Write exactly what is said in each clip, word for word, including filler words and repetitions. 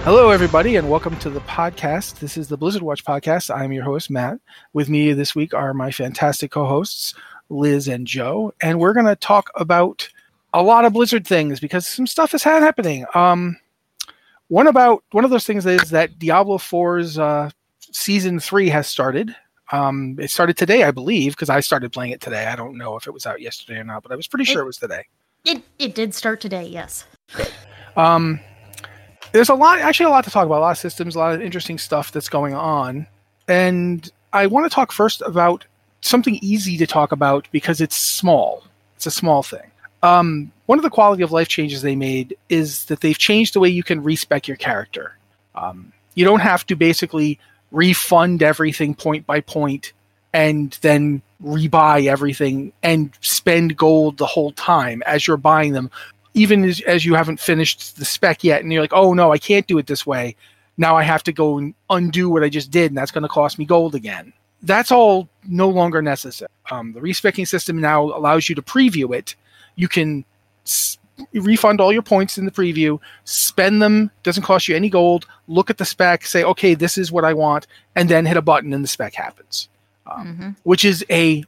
Hello, everybody, and welcome to the podcast. This is the Blizzard Watch podcast. I'm your host, Matt. With me this week are my fantastic co-hosts, Liz and Joe, and we're going to talk about a lot of Blizzard things because some stuff is happening. Um, one about one of those things is that Diablo four's uh, season three has started. Um, it started today, I believe, because I started playing it today. I don't know if it was out yesterday or not, but I was pretty sure it, it was today. It it did start today, yes. Good. Um, there's a lot, actually a lot to talk about, a lot of systems, a lot of interesting stuff that's going on. And I want to talk first about something easy to talk about because it's small. It's a small thing. Um, one of the quality of life changes they made is that they've changed the way you can respec your character. Um, you don't have to basically refund everything point by point and then rebuy everything and spend gold the whole time as you're buying them. Even as, as you haven't finished the spec yet, and you're like, oh no, I can't do it this way. Now I have to go and undo what I just did, and that's going to cost me gold again. That's all no longer necessary. Um, the respecking system now allows you to preview it. You can s- refund all your points in the preview, spend them, doesn't cost you any gold, look at the spec, say, okay, this is what I want, and then hit a button and the spec happens, um, mm-hmm. which is a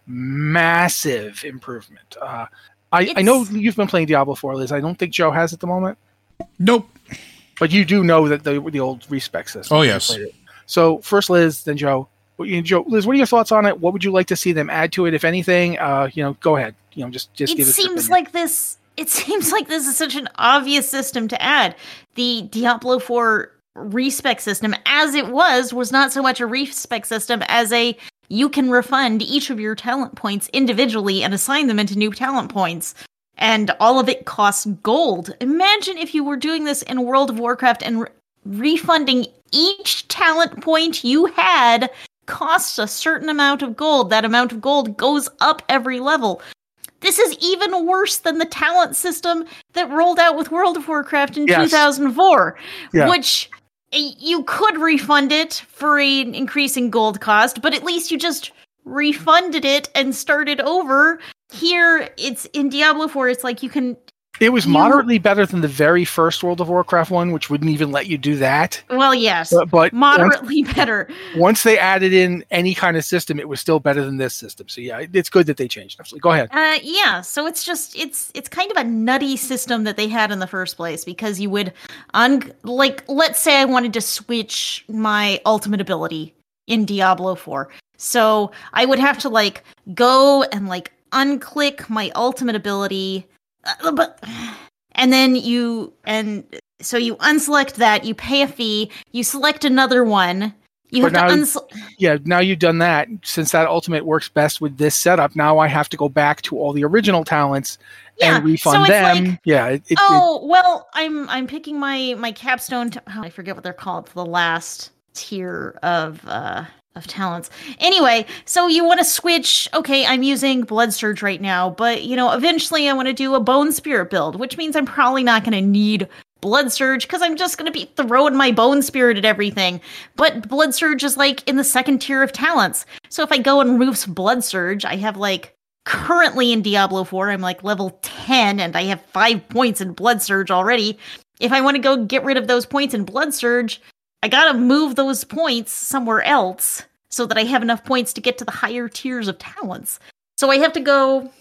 massive improvement. Uh, I, I know you've been playing Diablo four, Liz. I don't think Joe has at the moment. Nope. But you do know that the the old respec system. Oh, yes. So first Liz, then Joe. Joe. Liz, what are your thoughts on it? What would you like to see them add to it, if anything? Uh, you know, go ahead. You know, just, just it give us your opinion. seems like this. It seems like this is such an obvious system to add. The Diablo four respec system, as it was, was not so much a respec system as a you can refund each of your talent points individually and assign them into new talent points. And all of it costs gold. Imagine if you were doing this in World of Warcraft and re- refunding each talent point you had costs a certain amount of gold. That amount of gold goes up every level. This is even worse than the talent system that rolled out with World of Warcraft in yes. two thousand four, yeah. which you could refund it for an increasing gold cost, but at least you just refunded it and started over. Here, it's in Diablo four, it's like you can... It was you, moderately better than the very first World of Warcraft one, which wouldn't even let you do that. Well, yes, but, but moderately once, better. Once they added in any kind of system, it was still better than this system. So yeah, it's good that they changed. Absolutely. Go ahead. Uh, yeah, so it's just, it's it's kind of a nutty system that they had in the first place, because you would, un- like, let's say I wanted to switch my ultimate ability in Diablo four. So I would have to, like, go and, like, unclick my ultimate ability, uh, but, and then you, and so you unselect that, you pay a fee, you select another one, you but have now, to unsel- yeah, now you've done that, since that ultimate works best with this setup, now I have to go back to all the original talents yeah, and refund so them. Like, yeah. It, it, oh, it, well, I'm I'm picking my, my capstone, t- oh, I forget what they're called, for the last tier of, uh, of talents. Anyway, so you want to switch, okay, I'm using Blood Surge right now, but, you know, eventually I want to do a Bone Spirit build, which means I'm probably not going to need Blood Surge, because I'm just going to be throwing my Bone Spirit at everything. But Blood Surge is, like, in the second tier of talents. So if I go and remove Blood Surge, I have, like, currently in Diablo four, I'm, like, level ten, and I have five points in Blood Surge already. If I want to go get rid of those points in Blood Surge, I gotta move those points somewhere else so that I have enough points to get to the higher tiers of talents. So I have to go,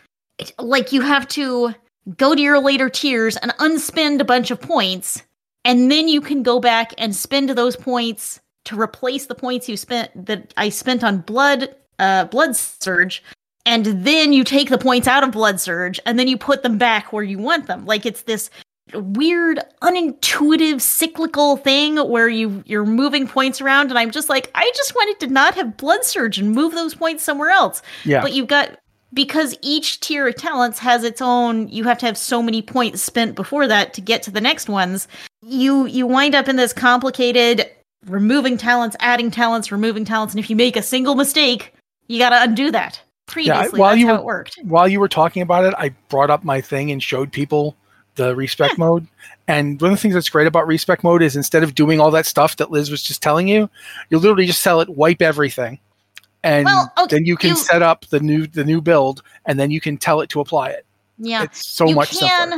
like, you have to go to your later tiers and unspend a bunch of points, and then you can go back and spend those points to replace the points you spent, that I spent on blood, uh, blood surge, and then you take the points out of Blood Surge, and then you put them back where you want them. Like, it's this weird, unintuitive, cyclical thing where you, you're moving points around, and I'm just like, I just wanted to not have Blood Surge and move those points somewhere else. Yeah. But you've got, because each tier of talents has its own, you have to have so many points spent before that to get to the next ones, you you wind up in this complicated removing talents, adding talents, removing talents, and if you make a single mistake, you gotta undo that. Previously, yeah, while that's you how were, it worked. While you were talking about it, I brought up my thing and showed people the respec yeah. mode. And one of the things that's great about respec mode is instead of doing all that stuff that Liz was just telling you, you literally just tell it, wipe everything. And well, okay, then you can you, set up the new the new build, and then you can tell it to apply it. Yeah. It's so you much can, simpler.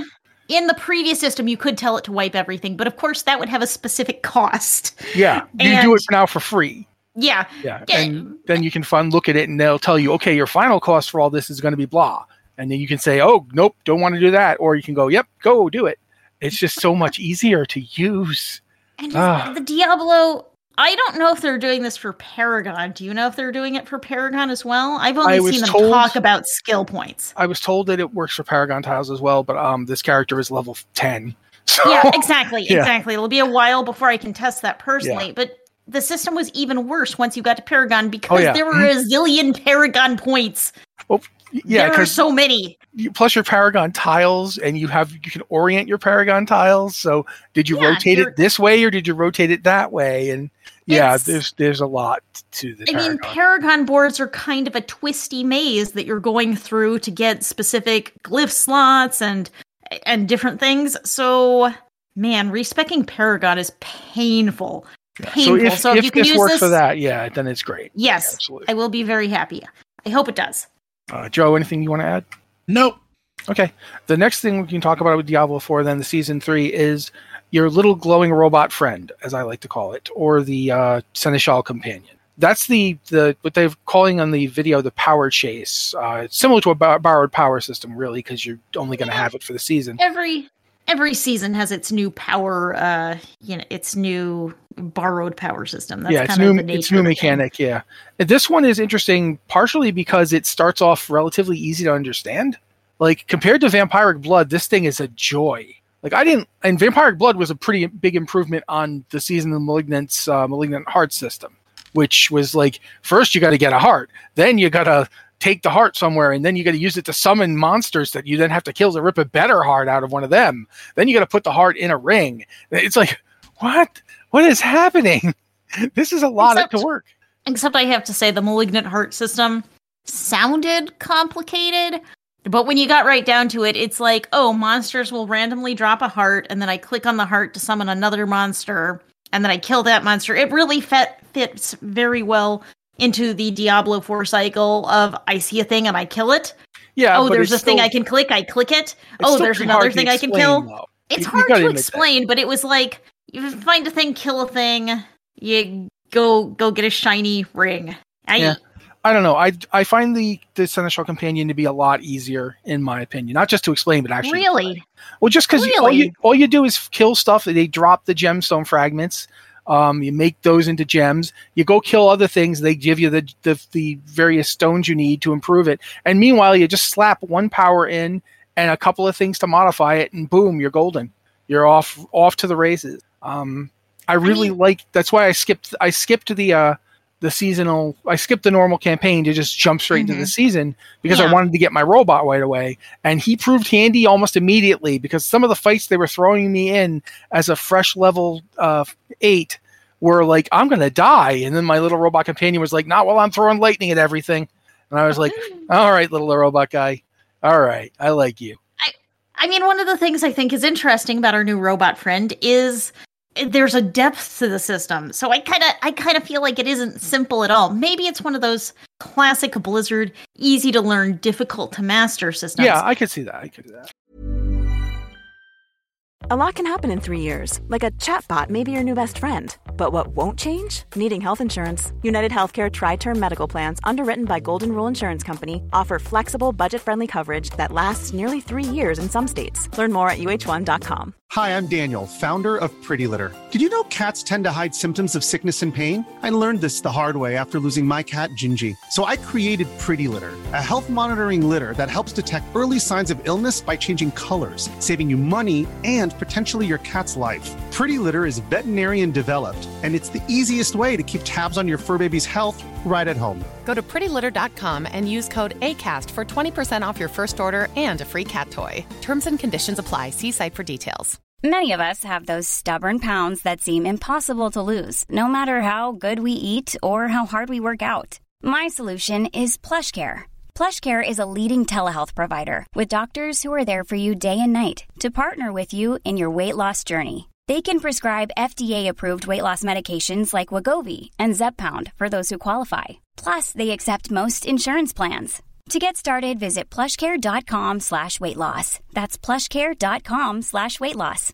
in the previous system, you could tell it to wipe everything, but of course that would have a specific cost. Yeah, you and, do it now for free. Yeah. Yeah, and then you can fun look at it and they'll tell you, okay, your final cost for all this is going to be blah. And then you can say, oh, nope, don't want to do that. Or you can go, yep, go do it. It's just so much easier to use. And the Diablo, I don't know if they're doing this for Paragon. Do you know if they're doing it for Paragon as well? I've only seen them told, talk about skill points. I was told that it works for Paragon tiles as well, but um, this character is level ten. So, yeah, exactly, yeah. exactly. It'll be a while before I can test that personally, yeah. but the system was even worse once you got to Paragon because oh, yeah. there were mm-hmm. a zillion Paragon points. Well, yeah, there are so many. You, plus your Paragon tiles, and you have you can orient your Paragon tiles. So, did you yeah, rotate it this way or did you rotate it that way? And yeah, it's, there's there's a lot to the. I Paragon. mean, Paragon boards are kind of a twisty maze that you're going through to get specific glyph slots and and different things. So, man, respecking Paragon is painful. Painful. So if, so if, if you can this use works this, for that, yeah, then it's great. Yes, absolutely. I will be very happy. I hope it does. Uh, Joe, anything you want to add? Nope. Okay. The next thing we can talk about with Diablo four, then the season three, is your little glowing robot friend, as I like to call it, or the uh, Seneschal companion. That's the, the what they're calling on the video the power chase. Uh, it's similar to a bar- borrowed power system, really, because you're only going to have it for the season. Every every season has its new power, uh, you know, its new borrowed power system. That's yeah, it's kind new. of the nature It's new of mechanic. thing. Yeah, and this one is interesting partially because it starts off relatively easy to understand. Like compared to Vampiric Blood, this thing is a joy. Like I didn't, and Vampiric Blood was a pretty big improvement on the Season of Malignant's uh, Malignant Heart system, which was like first you got to get a heart, then you got to take the heart somewhere, and then you got to use it to summon monsters that you then have to kill to rip a better heart out of one of them. Then you got to put the heart in a ring. It's like, what? What is happening? This is a lot except, to work. Except I have to say the Malignant Heart system sounded complicated, but when you got right down to it, it's like, oh, monsters will randomly drop a heart, and then I click on the heart to summon another monster, and then I kill that monster. It really fit, fits very well into the Diablo four cycle of I see a thing and I kill it. Yeah. Oh, there's a still, thing I can click, I click it. Oh, there's another thing I can kill. Though. It's you, hard you to explain, that. But it was like you find a thing, kill a thing, you go go get a shiny ring. I, yeah. I don't know. I I find the the Seneschal companion to be a lot easier, in my opinion. Not just to explain, but actually. Really? Well, just because really? all you all you do is kill stuff. They drop the gemstone fragments. Um, you make those into gems. You go kill other things. They give you the, the the various stones you need to improve it. And meanwhile, you just slap one power in and a couple of things to modify it, and boom, you're golden. You're off off to the races. Um, I really I mean, like. That's why I skipped. I skipped the uh, the seasonal. I skipped the normal campaign to just jump straight mm-hmm. into the season because yeah. I wanted to get my robot right away. And he proved handy almost immediately because some of the fights they were throwing me in as a fresh level uh, eight were like, I'm going to die. And then my little robot companion was like, not while I'm throwing lightning at everything. And I was like, all right, little robot guy. All right. I like you. I, I mean, one of the things I think is interesting about our new robot friend is there's a depth to the system. So I kind of I kind of feel like it isn't simple at all. Maybe it's one of those classic Blizzard, easy to learn, difficult to master systems. Yeah, I could see that. I could see that. A lot can happen in three years, like a chatbot may be your new best friend. But what won't change? Needing health insurance. United Healthcare Tri-Term Medical Plans, underwritten by Golden Rule Insurance Company, offer flexible, budget-friendly coverage that lasts nearly three years in some states. Learn more at U H one dot com. Hi, I'm Daniel, founder of Pretty Litter. Did you know cats tend to hide symptoms of sickness and pain? I learned this the hard way after losing my cat, Gingy. So I created Pretty Litter, a health monitoring litter that helps detect early signs of illness by changing colors, saving you money and potentially your cat's life. Pretty Litter is veterinarian developed, and it's the easiest way to keep tabs on your fur baby's health right at home. Go to pretty litter dot com and use code ACAST for twenty percent off your first order and a free cat toy. Terms and conditions apply. See site for details. Many of us have those stubborn pounds that seem impossible to lose, no matter how good we eat or how hard we work out. My solution is PlushCare. PlushCare is a leading telehealth provider with doctors who are there for you day and night to partner with you in your weight loss journey. They can prescribe F D A-approved weight loss medications like Wegovy and Zepbound for those who qualify. Plus, they accept most insurance plans. To get started, visit plushcare.com slash weight loss. That's plushcare.com slash weight loss.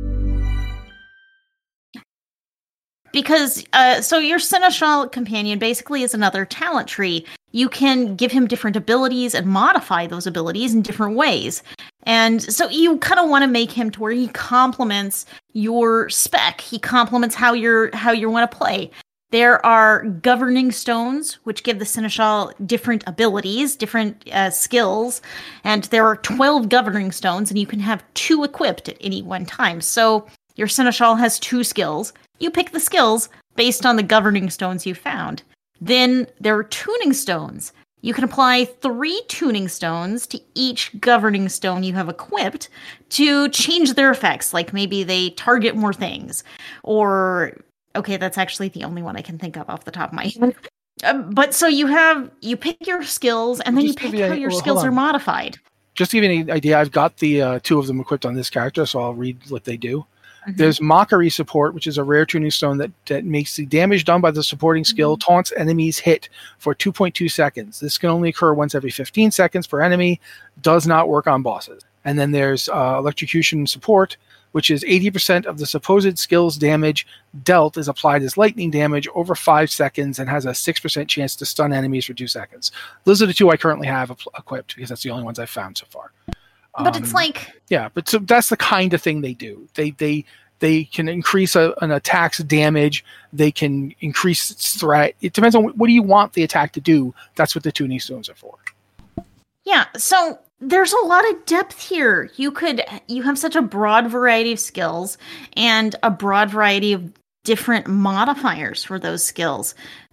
Because, uh, so your Seneschal companion basically is another talent tree. You can give him different abilities and modify those abilities in different ways. And so you kind of want to make him to where he complements your spec. He complements how you're, how you want to play. There are governing stones, which give the Seneschal different abilities, different uh, skills. And there are twelve governing stones, and you can have two equipped at any one time. So your Seneschal has two skills. You pick the skills based on the governing stones you found. Then there are tuning stones. You can apply three tuning stones to each governing stone you have equipped to change their effects. Like maybe they target more things. Or, okay, that's actually the only one I can think of off the top of my head. Uh, but so you have, you pick your skills and then Just you pick you how a- your well, skills hold are on. modified. Just to give you an idea, I've got the uh, two of them equipped on this character, so I'll read what they do. Mm-hmm. There's Mockery Support, which is a rare tuning stone that, that makes the damage done by the supporting skill Mm-hmm. taunts enemies hit for two point two seconds. This can only occur once every fifteen seconds per enemy, does not work on bosses. And then there's uh, Electrocution Support, which is eighty percent of the supposed skill's damage dealt is applied as lightning damage over five seconds and has a six percent chance to stun enemies for two seconds. Those are the two I currently have equipped because that's the only ones I've found so far. But it's Um, like, Yeah, but so that's the kind of thing they do. They they they can increase a, an attack's damage. They can increase its threat. It depends on what do you want the attack to do. That's what the tuning stones are for. yeah, so there's a lot of depth here. You could, you have such a broad variety of skills and a broad variety of different modifiers for those skills.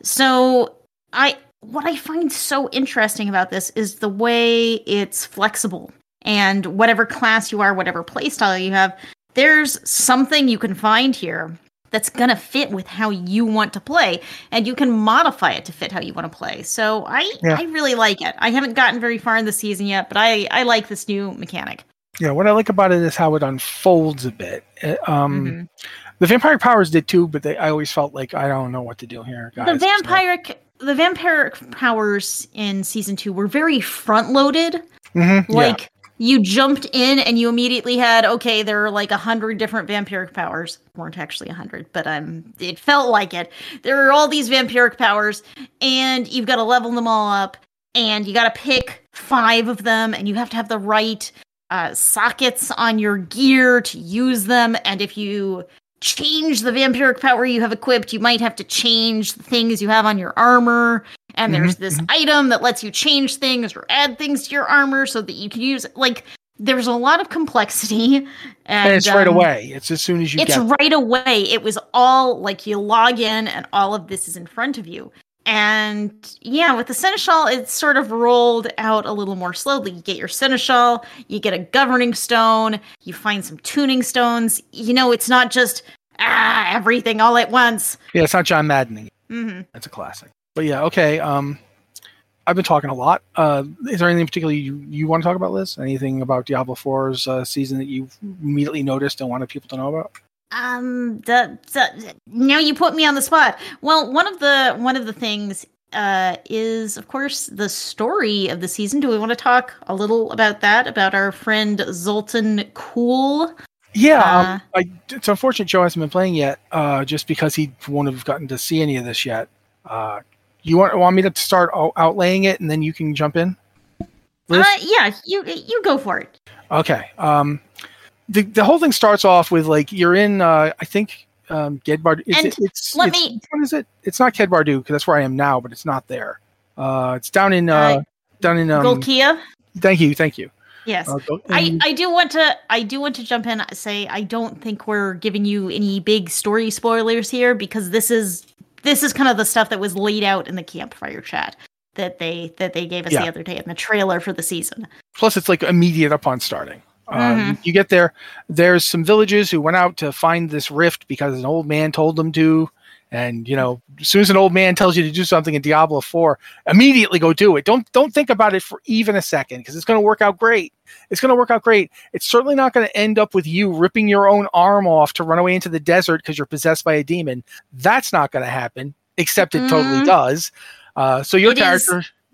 So I, what I find so interesting about this is the way it's flexible. And whatever class you are, whatever playstyle you have, there's something you can find here that's going to fit with how you want to play, and you can modify it to fit how you want to play. So I, Yeah. I really like it. I haven't gotten very far in the season yet, but I, I like this new mechanic. Yeah, what I like about it is how it unfolds a bit. Uh, Um, Mhm. The vampiric powers did too, but they, I always felt like I don't know what to do here, guys. The vampiric, the vampiric powers in season two were very front loaded. Mhm, yeah. Like, you jumped in and you immediately had, okay, there are like a hundred different vampiric powers. Weren't actually a hundred, but um, it felt like it. There are all these vampiric powers, and you've got to level them all up, and you got to pick five of them, and you have to have the right uh, sockets on your gear to use them. And if you change the vampiric power you have equipped, you might have to change the things you have on your armor. And there's Mhm, this item that lets you change things or add things to your armor so that you can use it. Like, there's a lot of complexity. And, And it's right um, away. It's as soon as you It's get right away. It was all like you log in and all of this is in front of you. And yeah, with the Seneschal, it's sort of rolled out a little more slowly. You get your Seneschal, you get a governing stone, you find some tuning stones. You know, it's not just ah everything all at once. Yeah, it's not John Maddening. hmm That's a classic. But yeah, okay. Um, I've been talking a lot. Uh, is there anything in particular you, you want to talk about, Liz? Anything about Diablo four's uh, season that you immediately noticed and wanted people to know about? Um, the, the now you put me on the spot. Well, one of the one of the things uh is, of course, the story of the season. Do we want to talk a little about that? About our friend Zoltan Kuhl? Yeah, Uh, um, I, it's unfortunate Joe hasn't been playing yet, uh, just because he won't have gotten to see any of this yet. Uh, you want want me to start out- outlaying it, and then you can jump in? Liz? Uh, yeah, you you go for it. Okay. Um, the the whole thing starts off with like you're in. Uh, I think um, Gedbard. It's, And it's, let it's, me- What is it? It's not Kedbardu because that's where I am now, but it's not there. Uh, it's down in. Uh, Uh, down in. Um, Golkia. Thank you. Thank you. Yes. Uh, Gol- I, and- I do want to I do want to jump in and say I don't think we're giving you any big story spoilers here, because this is this is kind of the stuff that was laid out in the campfire chat that they that they gave us Yeah. the other day in the trailer for the season. Plus, it's like immediate upon starting. Uh, Mhm. You get there. There's some villagers who went out to find this rift because an old man told them to. And you know, as soon as an old man tells you to do something in Diablo four, immediately go do it. Don't don't think about it for even a second, because it's going to work out great. It's going to work out great. It's certainly not going to end up with you ripping your own arm off to run away into the desert because you're possessed by a demon. That's not going to happen. Except it totally Mhm. does. Uh, so your It character, is-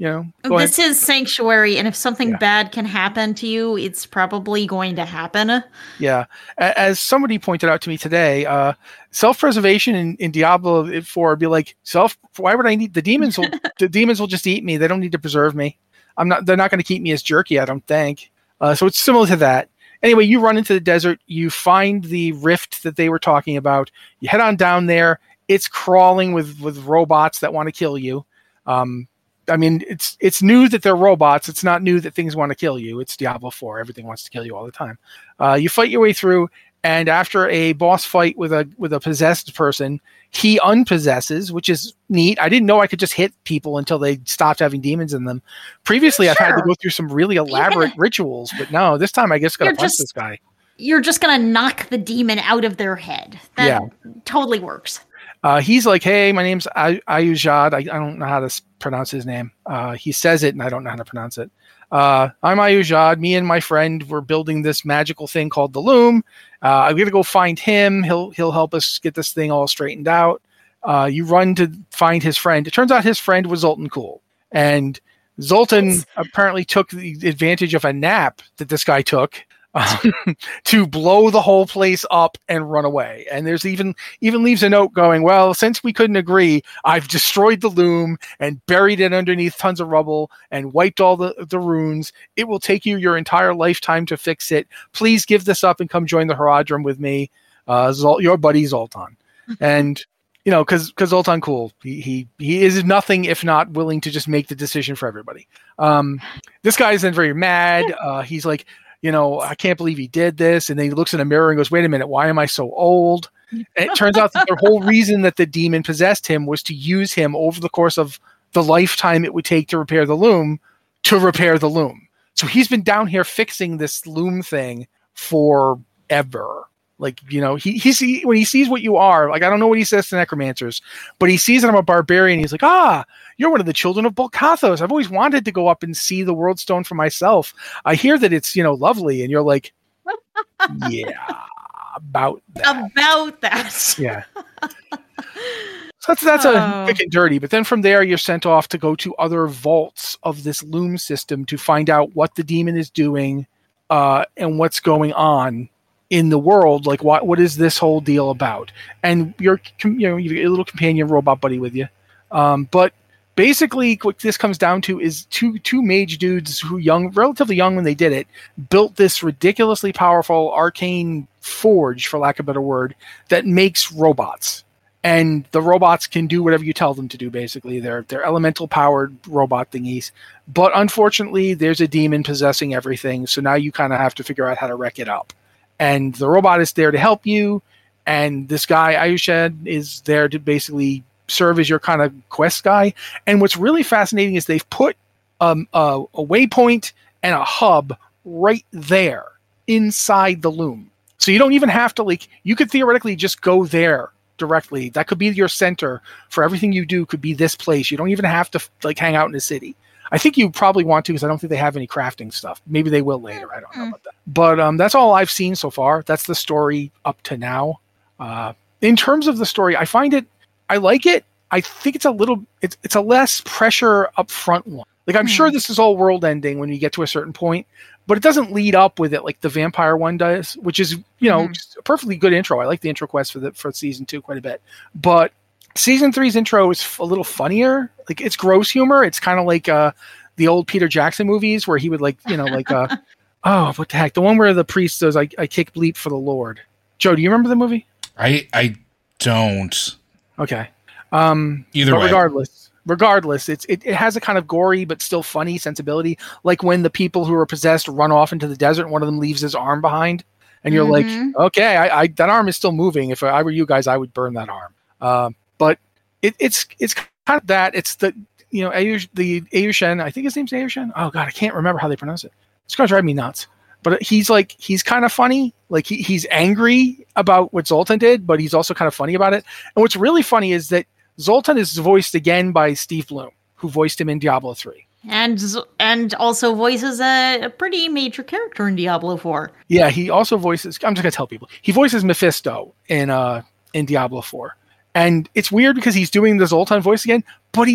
You know, go this ahead. is Sanctuary, and if something Yeah. bad can happen to you, it's probably going to happen. Yeah. A- As somebody pointed out to me today, uh, self-preservation in, in Diablo four would be like self. Why would I need the demons? Will, the demons will just eat me. They don't need to preserve me. I'm not. They're not going to keep me as jerky. I don't think. Uh, so it's similar to that. Anyway, you run into the desert. You find the rift that they were talking about. You head on down there. It's crawling with with robots that want to kill you. Um, I mean, it's it's new that they're robots. It's not new that things want to kill you. It's Diablo four. Everything wants to kill you all the time. Uh, you fight your way through, and after a boss fight with a with a possessed person, he unpossesses, which is neat. I didn't know I could just hit people until they stopped having demons in them. Previously, I've had to Sure. go through some really elaborate rituals, but no, this time I guess got to You're punch just- this guy. You're just going to knock the demon out of their head. That Yeah. totally works. Uh, he's like, hey, my name's Ay- Ayujad. I, I don't know how to s- pronounce his name. Uh, he says it, and I don't know how to pronounce it. Uh, I'm Ayujad. Me and my friend were building this magical thing called the Loom. Uh, I'm going to go find him. He'll he'll help us get this thing all straightened out. Uh, you run to find his friend. It turns out his friend was Zoltan Cool. And Zoltan apparently took the advantage of a nap that this guy took um, to blow the whole place up and run away. And there's even even leaves a note going, well, since we couldn't agree, I've destroyed the loom and buried it underneath tons of rubble and wiped all the, the runes. It will take you your entire lifetime to fix it. Please give this up and come join the Haradrim with me, uh, Zol- your buddy Zoltan. And you know, because because Zoltan Cool, he, he he is nothing if not willing to just make the decision for everybody. Um, this guy is then very mad. Uh, he's like, you know, I can't believe he did this. And then he looks in a mirror and goes, wait a minute, why am I so old? And it turns out that the whole reason that the demon possessed him was to use him over the course of the lifetime it would take to repair the loom to repair the loom. So he's been down here fixing this loom thing forever. Like, you know, he, he see, when he sees what you are, like, I don't know what he says to necromancers, but he sees that I'm a barbarian. He's like, ah, you're one of the children of Bolkathos. I've always wanted to go up and see the World Stone for myself. I hear that it's, you know, lovely. And you're like, yeah, about that. About that. Yeah. So that's, that's Oh. a quick and dirty. But then from there, you're sent off to go to other vaults of this loom system to find out what the demon is doing uh, and what's going on in the world. Like, what what is this whole deal about? And you're, you know, you get a little companion robot buddy with you. Um, but basically, what this comes down to is two two mage dudes who young, relatively young when they did it, built this ridiculously powerful arcane forge, for lack of a better word, that makes robots. And the robots can do whatever you tell them to do, basically. They're they're elemental powered robot thingies. But unfortunately, there's a demon possessing everything, so now you kind of have to figure out how to wreck it up. And the robot is there to help you, and this guy, Ayushad, is there to basically serve as your kind of quest guy. And what's really fascinating is they've put um, a, a waypoint and a hub right there inside the loom. So you don't even have to, like, you could theoretically just go there directly. That could be your center for everything you do, could be this place. You don't even have to, like, hang out in the city. I think you probably want to, because I don't think they have any crafting stuff. Maybe they will later. I don't know about that. But um, that's all I've seen so far. That's the story up to now. Uh, in terms of the story, I find it, I like it. I think it's a little, it's it's a less pressure up front one. Like, I'm sure this is all world ending when you get to a certain point, but it doesn't lead up with it like the vampire one does, which is, you know, Mhm. just a perfectly good intro. I like the intro quest for the for season two quite a bit. But season three's intro is f- a little funnier. Like, it's gross humor. It's kind of like uh, the old Peter Jackson movies where he would, like, you know, like, uh, oh, what the heck? The one where the priest says, I, I kick bleep for the Lord. Joe, do you remember the movie? I I don't. Okay. Um, Either but way. regardless, regardless, it's it, it has a kind of gory but still funny sensibility. Like when the people who are possessed run off into the desert, and one of them leaves his arm behind, and you're Mhm. like, okay, I, I that arm is still moving. If I were you guys, I would burn that arm. Um, but it, it's it's kind of that. It's the you know Ayush, the Ayushen. I think his name's Ayushen. Oh god, I can't remember how they pronounce it. It's gonna drive me nuts. But he's like, he's kind of funny. Like he, he's angry about what Zoltan did, but he's also kind of funny about it. And what's really funny is that Zoltan is voiced again by Steve Bloom, who voiced him in Diablo three. And Z- and also voices a, a pretty major character in Diablo four. Yeah, he also voices, I'm just going to tell people, he voices Mephisto in uh in Diablo four. And it's weird because he's doing the Zoltan voice again, but he's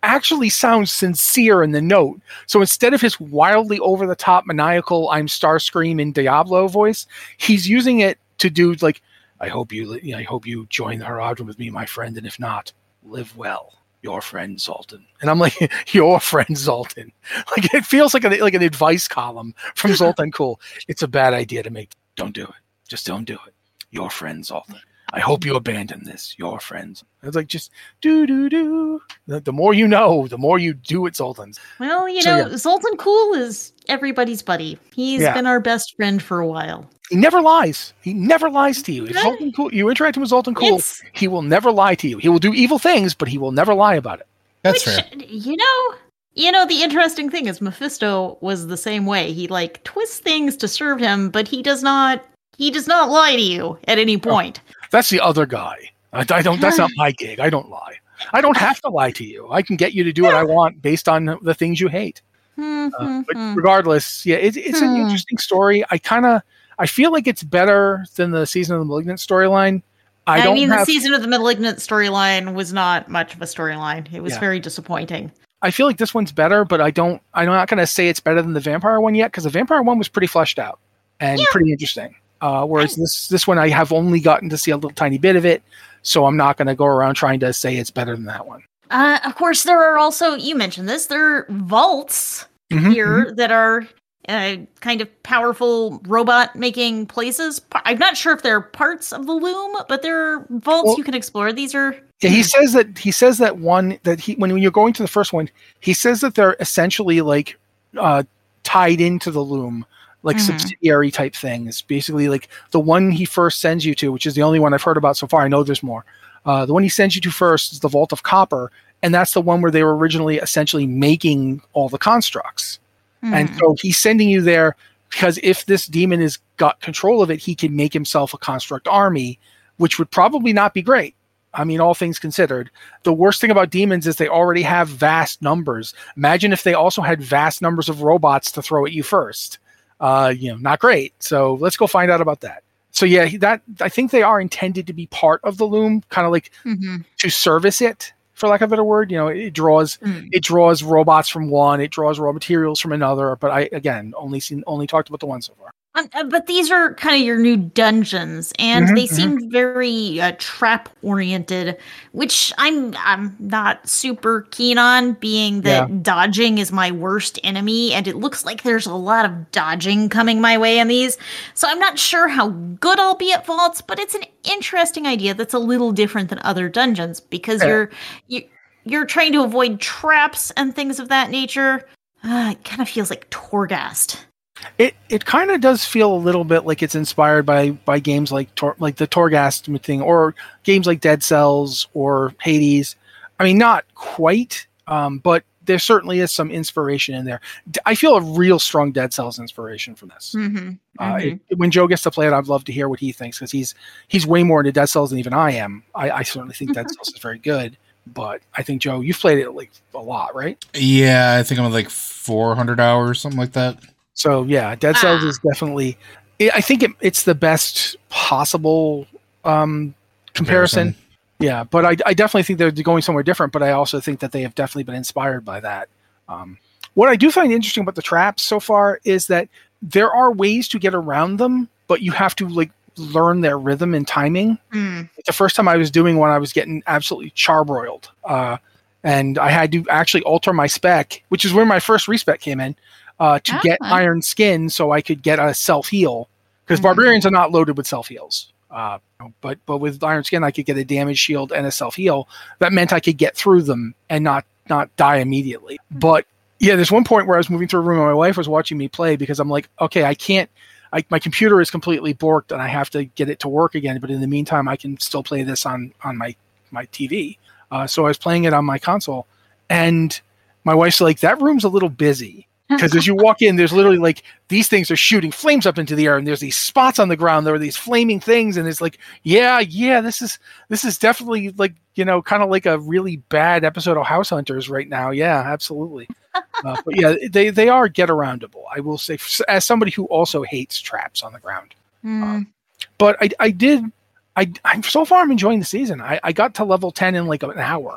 actually sounds sincere in the note. So instead of his wildly over-the-top maniacal "I'm Starscream" in Diablo voice, he's using it to do like, I hope you, I hope you join the Haradrim with me, my friend, and if not, live well. Your friend Zoltan. And I'm like, your friend Zoltan. Like, it feels like, a, like an advice column from Zoltan Cool. It's a bad idea to make. Don't do it. Just don't do it. Your friend Zoltan. I hope you abandon this. Your friends. It's like, just do, do, do. The, the more you know, the more you do it, Zoltan. Well, you So, know, yeah. Zoltan Cool is everybody's buddy. He's Yeah. been our best friend for a while. He never lies. He never lies to you. If Right. Zoltan Cool, you interact with Zoltan Cool, It's- he will never lie to you. He will do evil things, but he will never lie about it. That's Which, fair. you know, you know, the interesting thing is Mephisto was the same way. He like twists things to serve him, but he does not. He does not lie to you at any point. That's the other guy. I, I don't. That's not my gig. I don't lie. I don't have to lie to you. I can get you to do what I want based on the things you hate. Hmm, Uh, hmm, but hmm. regardless, yeah, it, it's an Hmm. interesting story. I kind of, I feel like it's better than the Season of the Malignant storyline. I, I, don't mean, have, the season of the Malignant storyline was not much of a storyline. It was Yeah. very disappointing. I feel like this one's better, but I don't. I'm not going to say it's better than the Vampire one yet because the Vampire one was pretty fleshed out and Yeah. pretty interesting. Uh, whereas this this one, I have only gotten to see a little tiny bit of it, so I'm not going to go around trying to say it's better than that one. Uh, of course, there are also, you mentioned this, there are vaults Mhm, here that are uh, kind of powerful robot making places. Pa- I'm not sure if they're parts of the loom, but there are vaults Well- you can explore. These are. Yeah, he says that he says that one that he when you're going to the first one, he says that they're essentially like uh, tied into the loom, like Mhm. subsidiary type things. Basically, like the one he first sends you to, which is the only one I've heard about so far. I know there's more. Uh, the one he sends you to first is the Vault of Copper, and that's the one where they were originally essentially making all the constructs. And Hmm. so he's sending you there because if this demon has got control of it, he can make himself a construct army, which would probably not be great. I mean, all things considered. The worst thing about demons is they already have vast numbers. Imagine if they also had vast numbers of robots to throw at you first. Uh, you know, not great. So let's go find out about that. So yeah, he- that I think they are intended to be part of the loom, kind of like Mhm. to service it, for lack of a better word. You know, it draws Mm. it draws robots from one, it draws raw materials from another. But I again only seen only talked about the one so far. Um, uh, but these are kind of your new dungeons, and Mhm, they mhm. seem very uh, trap oriented, which I'm I'm not super keen on. Being that Yeah. dodging is my worst enemy, and it looks like there's a lot of dodging coming my way in these. So I'm not sure how good I'll be at vaults, but it's an interesting idea that's a little different than other dungeons because Yeah. you're you you're trying to avoid traps and things of that nature. Uh, it kind of feels like Torghast. It it kind of does feel a little bit like it's inspired by by games like Tor, like the Torghast thing, or games like Dead Cells or Hades. I mean, not quite, um, but there certainly is some inspiration in there. D- I feel a real strong Dead Cells inspiration from this. Mm-hmm. Uh, it, when Joe gets to play it, I'd love to hear what he thinks because he's he's way more into Dead Cells than even I am. I, I certainly think Dead Cells is very good, but I think Joe, you've played it like a lot, right? Yeah, I think I'm at like four hundred hours, something like that. So yeah, Dead Cells Ah. is definitely. I I think it, it's the best possible um, comparison. Comparison. Yeah, but I, I definitely think they're going somewhere different. But I also think that they have definitely been inspired by that. Um, what I do find interesting about the traps so far is that there are ways to get around them, but you have to like learn their rhythm and timing. Mm. Like, the first time I was doing one, I was getting absolutely charbroiled, uh, and I had to actually alter my spec, which is where my first respec came in. Uh, to get Ah. Iron Skin so I could get a self heal because Mhm. barbarians are not loaded with self heals. Uh, but but with Iron Skin I could get a damage shield and a self heal. That meant I could get through them and not not die immediately. But yeah, there's one point where I was moving through a room and my wife was watching me play because I'm like, okay, I can't. I, my computer is completely borked and I have to get it to work again. But in the meantime, I can still play this on on my my T V. Uh, so I was playing it on my console, and my wife's like, that room's a little busy. Because as you walk in, there's literally like these things are shooting flames up into the air, and there's these spots on the ground. There are these flaming things, and it's like, yeah, yeah, this is this is definitely like you know, kind of like a really bad episode of House Hunters right now. Yeah, absolutely. uh, but yeah, they they are get aroundable. I will say, as somebody who also hates traps on the ground. Mm. But I I did I I'm so far I'm enjoying the season. I I got to level ten in like an hour.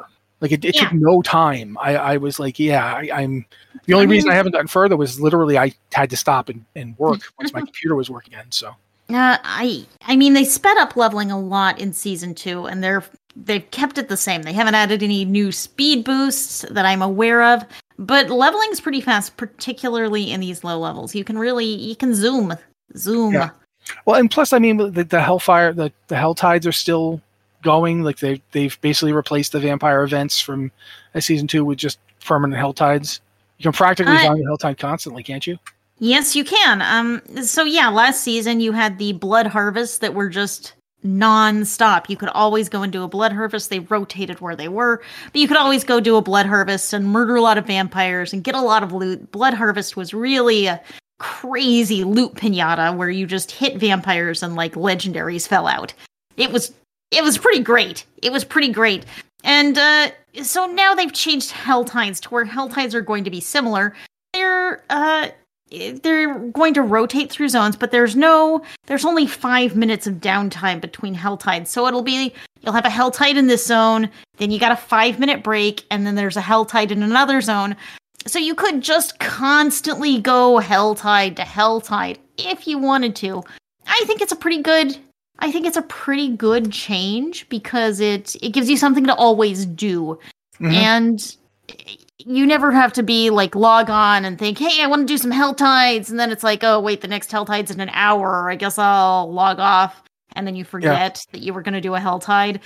Like it, it Yeah. took no time. I, I was like, yeah, I, I'm. The only I mean- reason I haven't gotten further was literally I had to stop and, and work once my computer was working again. So Uh, I I mean, they sped up leveling a lot in season two, and they're they've kept it the same. They haven't added any new speed boosts that I'm aware of, but leveling is pretty fast, particularly in these low levels. You can really you can zoom zoom. Yeah. Well, and plus, I mean, the, the Hellfire, the the Hell Tides are still going. Like they they've basically replaced the vampire events from uh, season two with just permanent Hell Tides. You can practically Uh, find the Hell Tide constantly, can't you? Yes, you can. Um, so yeah, last season you had the blood harvests that were just non-stop. You could always go and do a blood harvest. They rotated where they were, but you could always go do a blood harvest and murder a lot of vampires and get a lot of loot. Blood harvest was really a crazy loot pinata where you just hit vampires and like legendaries fell out. It was it was pretty great. It was pretty great. And uh, so now they've changed Hell Tides to where Hell Tides are going to be similar. They're uh they're going to rotate through zones, but there's no, there's only five minutes of downtime between Hell Tides. So it'll be, you'll have a Hell Tide in this zone, then you got a five minute break, and then there's a Hell Tide in another zone. So you could just constantly go Hell Tide to Hell Tide if you wanted to. I think it's a pretty good, I think it's a pretty good change because it, it gives you something to always do. Mhm. And you never have to be like log on and think, hey, I want to do some Hell Tides. And then it's like, oh, wait, the next Hell Tide's in an hour. I guess I'll log off. And then you forget that you were going to do a Hell Tide.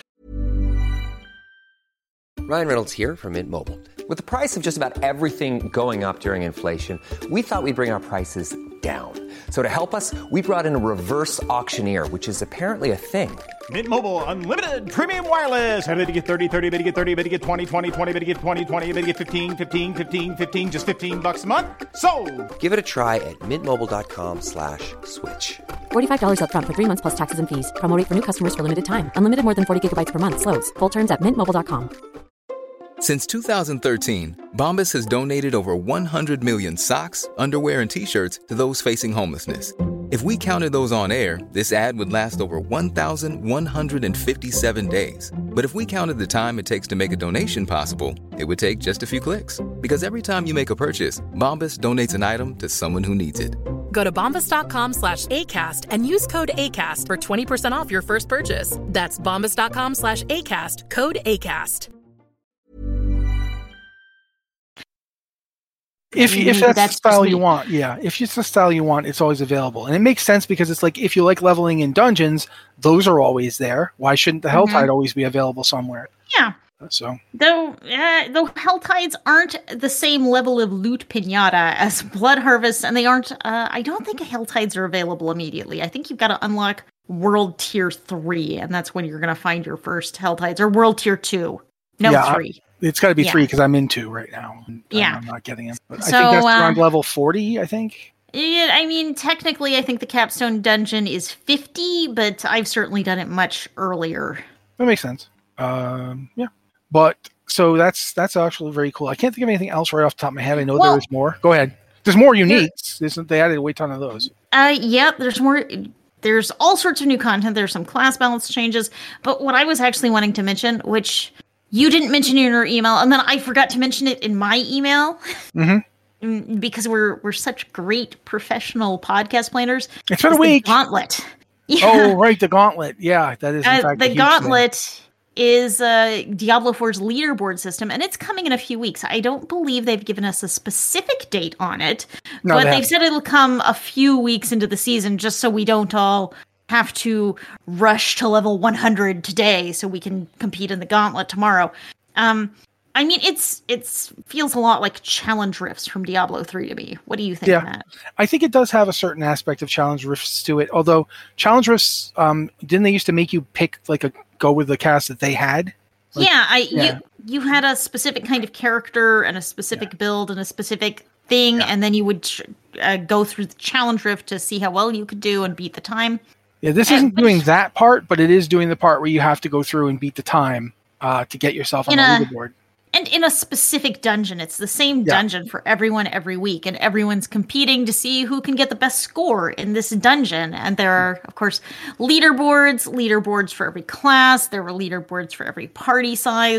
Ryan Reynolds here from Mint Mobile. With the price of just about everything going up during inflation, we thought we'd bring our prices down. So to help us, we brought in a reverse auctioneer, which is apparently a thing. Mint Mobile Unlimited Premium Wireless. How to get thirty, thirty, bit to get thirty, bit to get twenty, twenty, twenty, bit to get twenty, twenty, bit to get fifteen, fifteen, fifteen, fifteen, just fifteen bucks a month? Sold! Give it a try at mintmobile.com slash switch. forty-five dollars up front for three months plus taxes and fees. Promo rate for new customers for limited time. Unlimited more than forty gigabytes per month. Slows full terms at mint mobile dot com. Since two thousand thirteen, Bombas has donated over one hundred million socks, underwear, and T-shirts to those facing homelessness. If we counted those on air, this ad would last over one thousand one hundred fifty-seven days. But if we counted the time it takes to make a donation possible, it would take just a few clicks. Because every time you make a purchase, Bombas donates an item to someone who needs it. Go to bombas.com slash ACAST and use code ACAST for twenty percent off your first purchase. That's bombas.com slash ACAST, code ACAST. If I mean, if that's, that's the style just you me. want, yeah. If it's the style you want, it's always available, and it makes sense because it's like if you like leveling in dungeons, those are always there. Why shouldn't the Hell Mhm. Tide always be available somewhere? Yeah. So Though, uh, though Hell Tides aren't the same level of loot pinata as Blood Harvest, and they aren't, uh, I don't think Hell Tides are available immediately. I think you've got to unlock World Tier three, and that's when you're going to find your first Hell Tides, or World Tier two. No, Yeah, I- three. it's got to be Yeah. three because I'm in two right now. and I'm- Yeah. I'm not getting it. But I So, think that's uh, around level forty. I think. Yeah, I mean, technically, I think the Capstone Dungeon is fifty, but I've certainly done it much earlier. That makes sense. Um, yeah, but so that's that's actually very cool. I can't think of anything else right off the top of my head. I know Well- there's more. Go ahead. There's more uniques. There's, they added a wait ton of those. Uh, yeah, there's more. There's all sorts of new content. There's some class balance changes. But what I was actually wanting to mention, which you didn't mention in your email, and then I forgot to mention it in my email, Mm-hmm. because we're we're such great professional podcast planners. It's been a is the week. Gauntlet. Oh, right, the Gauntlet. Yeah, that is in Uh, fact a the huge Gauntlet is uh, Diablo four's leaderboard system, and it's coming in a few weeks. I don't believe they've given us a specific date on it, No, but they they've haven't. said it'll come a few weeks into the season, just so we don't all have to rush to level one hundred today so we can compete in the Gauntlet tomorrow. Um, I mean, it's it's feels a lot like challenge rifts from Diablo three to me. What do you think Yeah. of that? I think it does have a certain aspect of challenge rifts to it. Although challenge rifts, um, didn't they used to make you pick like a go with the cast that they had? Like, yeah, I yeah. you you had a specific kind of character and a specific build and a specific thing, and then you would ch- uh, go through the challenge rift to see how well you could do and beat the time. Yeah, this Uh, isn't but- doing that part, but it is doing the part where you have to go through and beat the time uh, to get yourself on In the a- leaderboard. And in a specific dungeon, it's the same Yeah. dungeon for everyone every week, and everyone's competing to see who can get the best score in this dungeon. And there are, of course, leaderboards, leaderboards for every class. There were leaderboards for every party size.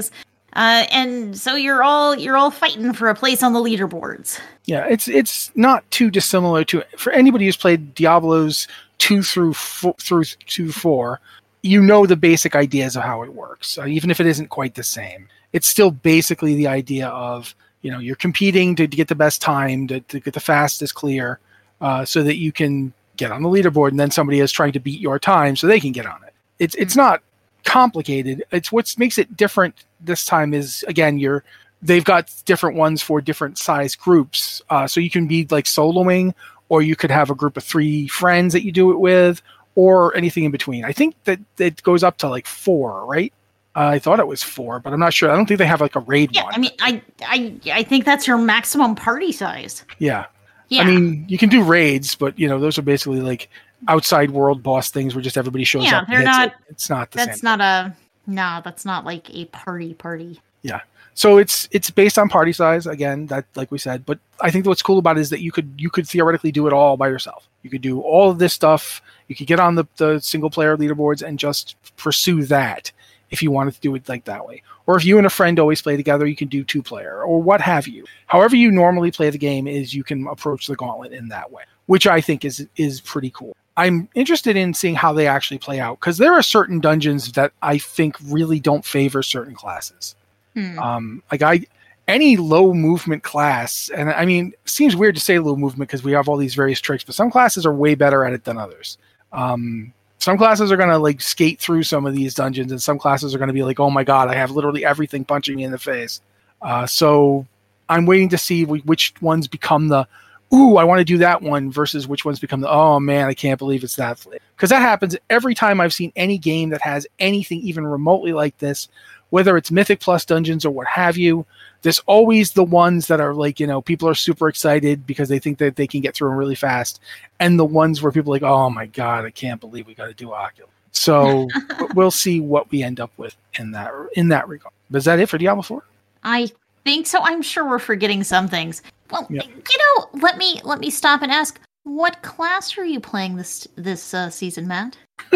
Uh, and so you're all you're all fighting for a place on the leaderboards. Yeah, it's it's not too dissimilar to for anybody who's played Diablos two through four, through two four. You know the basic ideas of how it works, uh, even if it isn't quite the same. It's still basically the idea of, you know, you're competing to, to get the best time, to, to get the fastest clear, uh, so that you can get on the leaderboard, and then somebody is trying to beat your time so they can get on it. It's it's not complicated. It's what makes it different this time is, again, you're they've got different ones for different size groups. Uh, so you can be like soloing, or you could have a group of three friends that you do it with, or anything in between. I think that it goes up to like four, right? Uh, I thought it was four, but I'm not sure. I don't think they have like a raid yeah, one. I mean, I, I I think that's your maximum party size. Yeah. Yeah. I mean, you can do raids, but you know, those are basically like outside world boss things where just everybody shows yeah, up. they're not. It. It's not the that's same. not a. No, that's not like a party party. Yeah. So it's it's based on party size again, that like we said. But I think what's cool about it is that you could you could theoretically do it all by yourself. You could do all of this stuff. You could get on the, the single player leaderboards and just pursue that if you wanted to do it like that way. Or if you and a friend always play together, you can do two player or what have you. However you normally play the game is you can approach the gauntlet in that way, which I think is is pretty cool. I'm interested in seeing how they actually play out, because there are certain dungeons that I think really don't favor certain classes. Hmm. Um, like I, any low movement class, and I mean, it seems weird to say low movement because we have all these various tricks, but some classes are way better at it than others. Um, some classes are going to like skate through some of these dungeons, and some classes are going to be like, oh my God, I have literally everything punching me in the face. Uh, so I'm waiting to see which ones become the, ooh, I want to do that one versus which ones become the, oh man, I can't believe it's that. Because that happens every time I've seen any game that has anything even remotely like this, whether it's Mythic Plus dungeons or what have you. There's always the ones that are like, you know, people are super excited because they think that they can get through them really fast. And the ones where people are like, oh my God, I can't believe we got to do Oculus. So we'll see what we end up with in that in that regard. But is that it for Diablo four? I think so. I'm sure we're forgetting some things. Well, yep. you know, let me let me stop and ask, what class are you playing this this uh, season, Matt?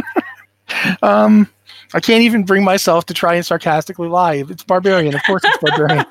um, I can't even bring myself to try and sarcastically lie. It's Barbarian. Of course it's Barbarian.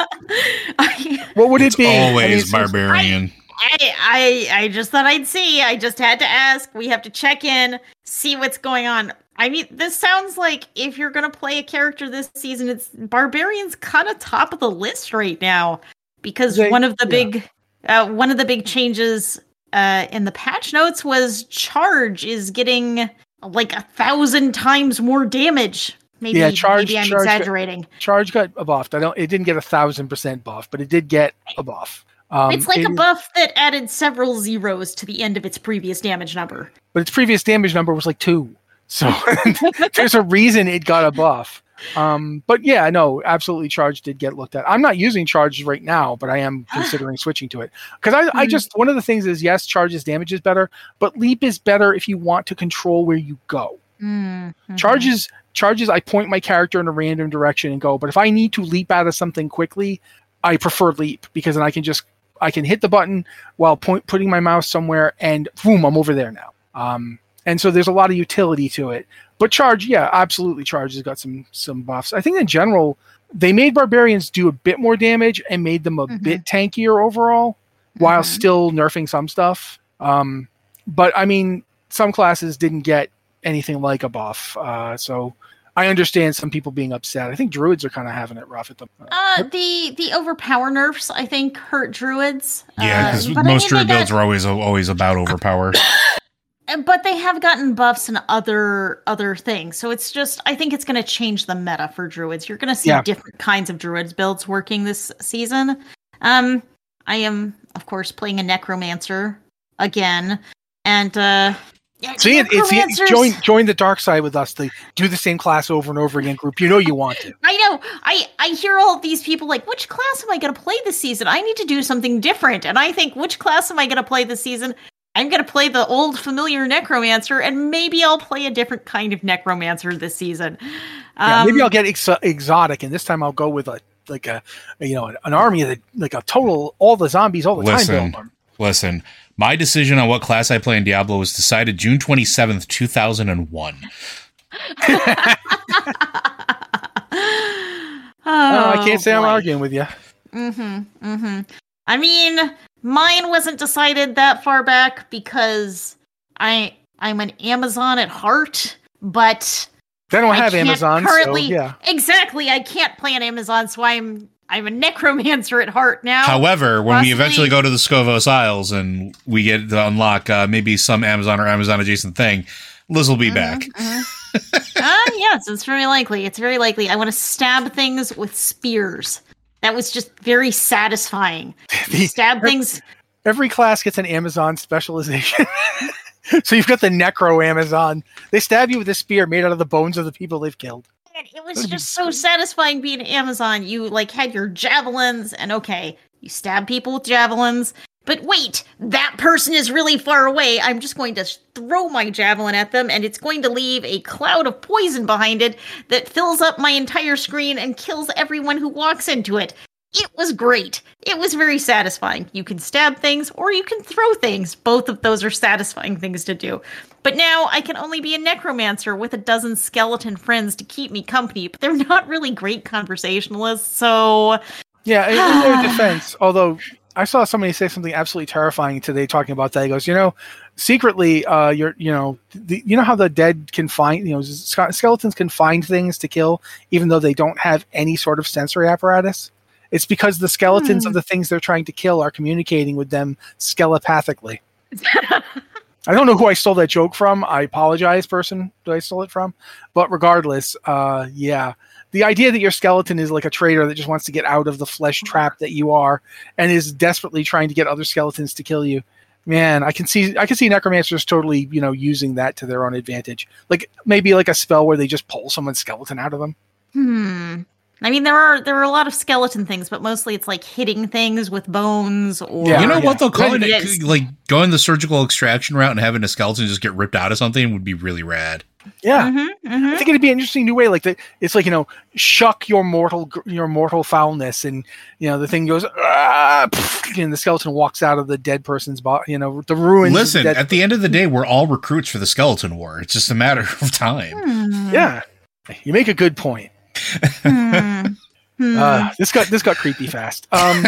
I, what would it's it be? Always I mean, Barbarian. I, I I just thought I'd see. I just had to ask. We have to check in, see what's going on. I mean, this sounds like if you're going to play a character this season, it's Barbarian's kind of top of the list right now, because they, one of the yeah. big uh, one of the big changes uh, in the patch notes was Charge is getting like a thousand times more damage. Maybe, yeah, charge, maybe I'm charge exaggerating. Got, charge got a buff. I don't. It didn't get a thousand percent buff, but it did get a buff. Um, it's like it, a buff that added several zeros to the end of its previous damage number. But its previous damage number was like two. So there's a reason it got a buff. Um, but yeah, no, absolutely Charge did get looked at. I'm not using Charge right now, but I am considering switching to it. Because I, mm-hmm. I just, one of the things is, yes, Charge's damage is better, but Leap is better if you want to control where you go. Mm-hmm. Charges, Charges, I point my character in a random direction and go, but if I need to leap out of something quickly, I prefer Leap, because then I can just, I can hit the button while point, putting my mouse somewhere and boom, I'm over there now. Um, and so there's a lot of utility to it. But Charge, yeah, absolutely Charge has got some some buffs. I think in general, they made Barbarians do a bit more damage and made them a mm-hmm. bit tankier overall, while mm-hmm. still nerfing some stuff. Um, but I mean, some classes didn't get anything like a buff. Uh, so I understand some people being upset. I think Druids are kind of having it rough at the uh, the the overpower nerfs, I think, hurt Druids. Yeah, because uh, most I mean, Druid builds got... are always always about overpower. But they have gotten buffs and other other things. So it's just, I think it's going to change the meta for Druids. You're going to see yeah. different kinds of Druids builds working this season. Um, I am, of course, playing a Necromancer again. And, uh... See, it, it's join join the dark side with us. To do the same class over and over again, group. You know you want to. I know. I, I hear all these people like, which class am I going to play this season? I need to do something different. And I think, which class am I going to play this season? I'm going to play the old familiar Necromancer, and maybe I'll play a different kind of Necromancer this season. Um, yeah, maybe I'll get ex- exotic, and this time I'll go with a like a, a you know an army of the, like a total all the zombies all the listen, time. Listen, my decision on what class I play in Diablo was decided June twenty-seventh, two thousand one. uh, I can't say boy. I'm arguing with you. Mm-hmm. Mm-hmm. I mean, mine wasn't decided that far back because I I'm an Amazon at heart, but They don't I have can't Amazon, currently. so yeah. Exactly, I can't play on Amazon, so I'm I'm a necromancer at heart now. However, when Possibly- we eventually go to the Scovos Isles and we get to unlock uh, maybe some Amazon or Amazon adjacent thing, Liz will be Mhm, back. mhm. Ah, yes, it's very likely. It's very likely. I want to stab things with spears. That was just very satisfying. You stab things. Every class gets an Amazon specialization. So you've got the Necro Amazon. They stab you with a spear made out of the bones of the people they've killed. And it was just so satisfying being Amazon. You like had your javelins, and okay, you stab people with javelins. But wait, that person is really far away. I'm just going to throw my javelin at them, and it's going to leave a cloud of poison behind it that fills up my entire screen and kills everyone who walks into it. It was great. It was very satisfying. You can stab things or you can throw things. Both of those are satisfying things to do. But now I can only be a necromancer with a dozen skeleton friends to keep me company, but they're not really great conversationalists, so... Yeah, in, in their defense, although I saw somebody say something absolutely terrifying today talking about that. He goes, you know, secretly, uh, you're, you know, the, you know how the dead can find, you know, skeletons can find things to kill, even though they don't have any sort of sensory apparatus? It's because the skeletons Hmm. of the things they're trying to kill are communicating with them skelepathically. I don't know who I stole that joke from. I apologize, person that I stole it from. But regardless, uh, yeah. The idea that your skeleton is like a traitor that just wants to get out of the flesh trap that you are and is desperately trying to get other skeletons to kill you. Man, I can see I can see necromancers totally, you know, using that to their own advantage. Like maybe like a spell where they just pull someone's skeleton out of them. Hmm. I mean, there are there are a lot of skeleton things, but mostly it's like hitting things with bones or... Yeah. You know what, though? Calling Yes. it, like, going the surgical extraction route and having a skeleton just get ripped out of something would be really rad. Yeah. Mhm, mhm. I think it'd be an interesting new way. Like the, it's like, you know, shuck your mortal your mortal foulness, and you know the thing goes, ah, pff, and the skeleton walks out of the dead person's body. You know, the ruins. Listen, of the dead at the end of the day, we're all recruits for the skeleton war. It's just a matter of time. Hmm. Yeah, you make a good point. Hmm. Hmm. Uh, this got this got creepy fast. Um,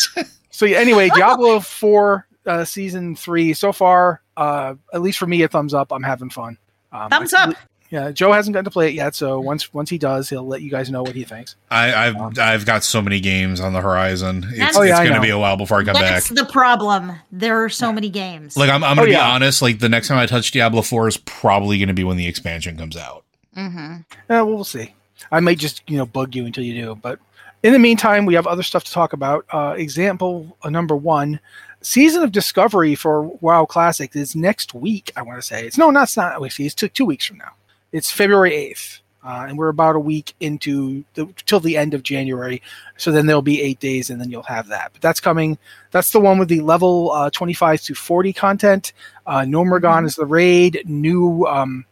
so yeah, anyway, Diablo four uh, season three so far, uh, at least for me, a thumbs up. I'm having fun. Um, Thumbs I- up. Yeah, Joe hasn't gotten to play it yet, so once once he does, he'll let you guys know what he thinks. I, I've I've got so many games on the horizon. It's, Oh, yeah, it's I going to know. be a while before I come That's back. the problem. There are so many games. Like I'm, I'm Oh, going to be yeah. honest. Like the next time I touch Diablo four is probably going to be when the expansion comes out. Mm-hmm. Yeah, well, we'll see. I might just you know bug you until you do, but in the meantime, we have other stuff to talk about. Uh, example uh, number one: Season of Discovery for WoW Classic is next week. I want to say it's no, not it's not. Wait, see, it's two, two weeks from now. It's February eighth, uh, and we're about a week into the, till the end of January. So then there'll be eight days, and then you'll have that. But that's coming. That's the one with the level uh, twenty-five to forty content. Uh, Gnomergon Mm-hmm. is the raid. New, um,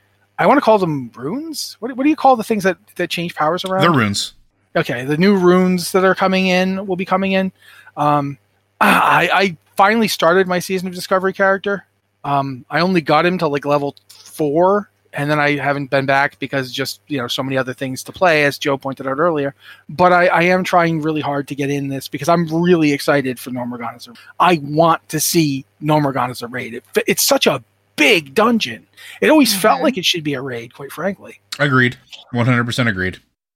I want to call them runes. What, what do you call the things that, that change powers around? They're runes. Okay, the new runes that are coming in will be coming in. Um, I, I finally started my Season of Discovery character. Um, I only got him to like level four, and then I haven't been back because just you know so many other things to play, as Joe pointed out earlier. But I, I am trying really hard to get in this because I'm really excited for Gnomergon as a. I want to see Gnomergon as a raid. It, it's such a big dungeon. It always felt Mhm. like it should be a raid, quite frankly. Agreed. one hundred percent agreed.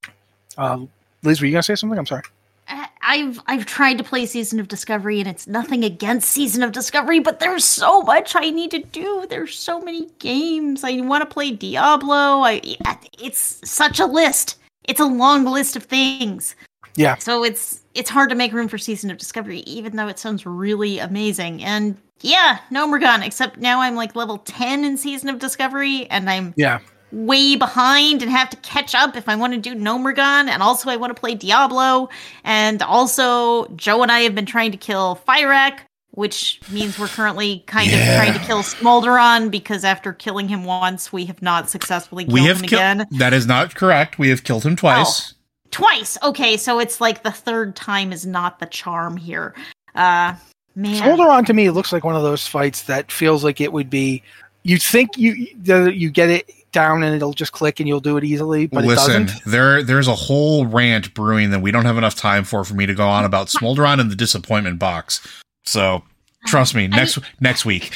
Uh, Liz, were you gonna say something? I'm sorry. I- I've I've tried to play Season of Discovery, and it's nothing against Season of Discovery, but there's so much I need to do. There's so many games. I want to play Diablo. I it's such a list. It's a long list of things. Yeah. So it's it's hard to make room for Season of Discovery, even though it sounds really amazing. And yeah, Gnomergon, except now I'm like level ten in Season of Discovery, and I'm Yeah. way behind and have to catch up if I want to do Gnomergon, and also I want to play Diablo, and also Joe and I have been trying to kill Fyrak, which means we're currently kind Yeah. of trying to kill Smolderon, because after killing him once, we have not successfully killed We have him killed. again. That is not correct. We have killed him twice. Twice! Okay, so it's like the third time is not the charm here. Uh, man. Smolderon to me looks like one of those fights that feels like it would be. You think you that you get it down and it'll just click and you'll do it easily, but Listen, it doesn't. there there's a whole rant brewing that we don't have enough time for for me to go on about Smolderon and the disappointment box. So trust me, next I mean, next week.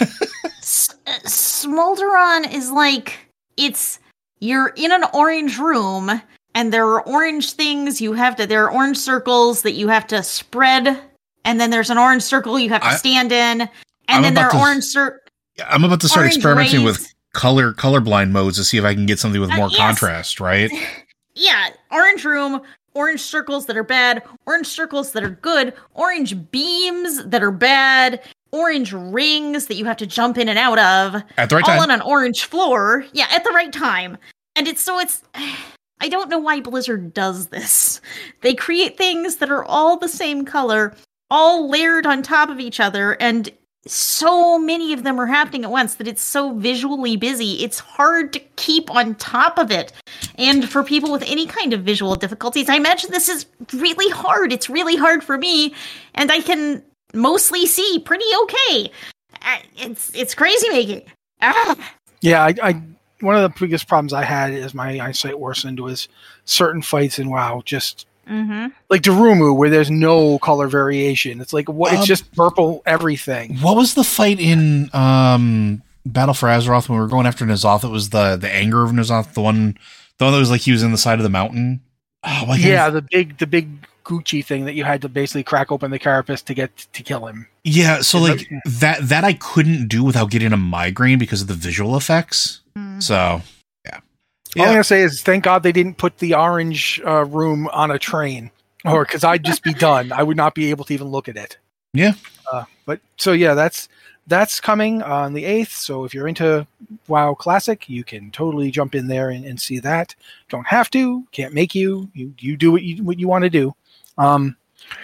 S- Smolderon is like, it's, you're in an orange room and there are orange things you have to, there are orange circles that you have to spread, and then there's an orange circle you have to I, stand in, and I'm then there are to, orange circles. I'm about to start experimenting rays. with color colorblind modes to see if I can get something with more uh, yes. contrast, right? Yeah, orange room, orange circles that are bad, orange circles that are good, orange beams that are bad, orange rings that you have to jump in and out of. At the right all time. All on an orange floor. Yeah, at the right time. And it's so it's... I don't know why Blizzard does this. They create things that are all the same color, all layered on top of each other, and so many of them are happening at once that it's so visually busy. It's hard to keep on top of it. And for people with any kind of visual difficulties, I imagine this is really hard. It's really hard for me, and I can mostly see pretty okay. It's it's crazy making. Ah. Yeah, I, I one of the biggest problems I had is my eyesight worsened was certain fights in WoW just mm-hmm. like Darumu, where there's no color variation. It's like what? Um, it's just purple everything. What was the fight in um, Battle for Azeroth when we were going after N'Zoth? It was the the anger of N'Zoth, the one, the one that was like he was in the side of the mountain. Oh, yeah, the big the big Gucci thing that you had to basically crack open the carapace to get to kill him. Yeah, so like that that I couldn't do without getting a migraine because of the visual effects. Mm. So yeah. All I'm gonna say is thank God they didn't put the orange uh, room on a train, or because I'd just be done. I would not be able to even look at it. Yeah. Uh, but so yeah, that's that's coming on the eighth. So if you're into WoW Classic, you can totally jump in there and, and see that. Don't have to. Can't make you. You you do what you what you want to do. Um.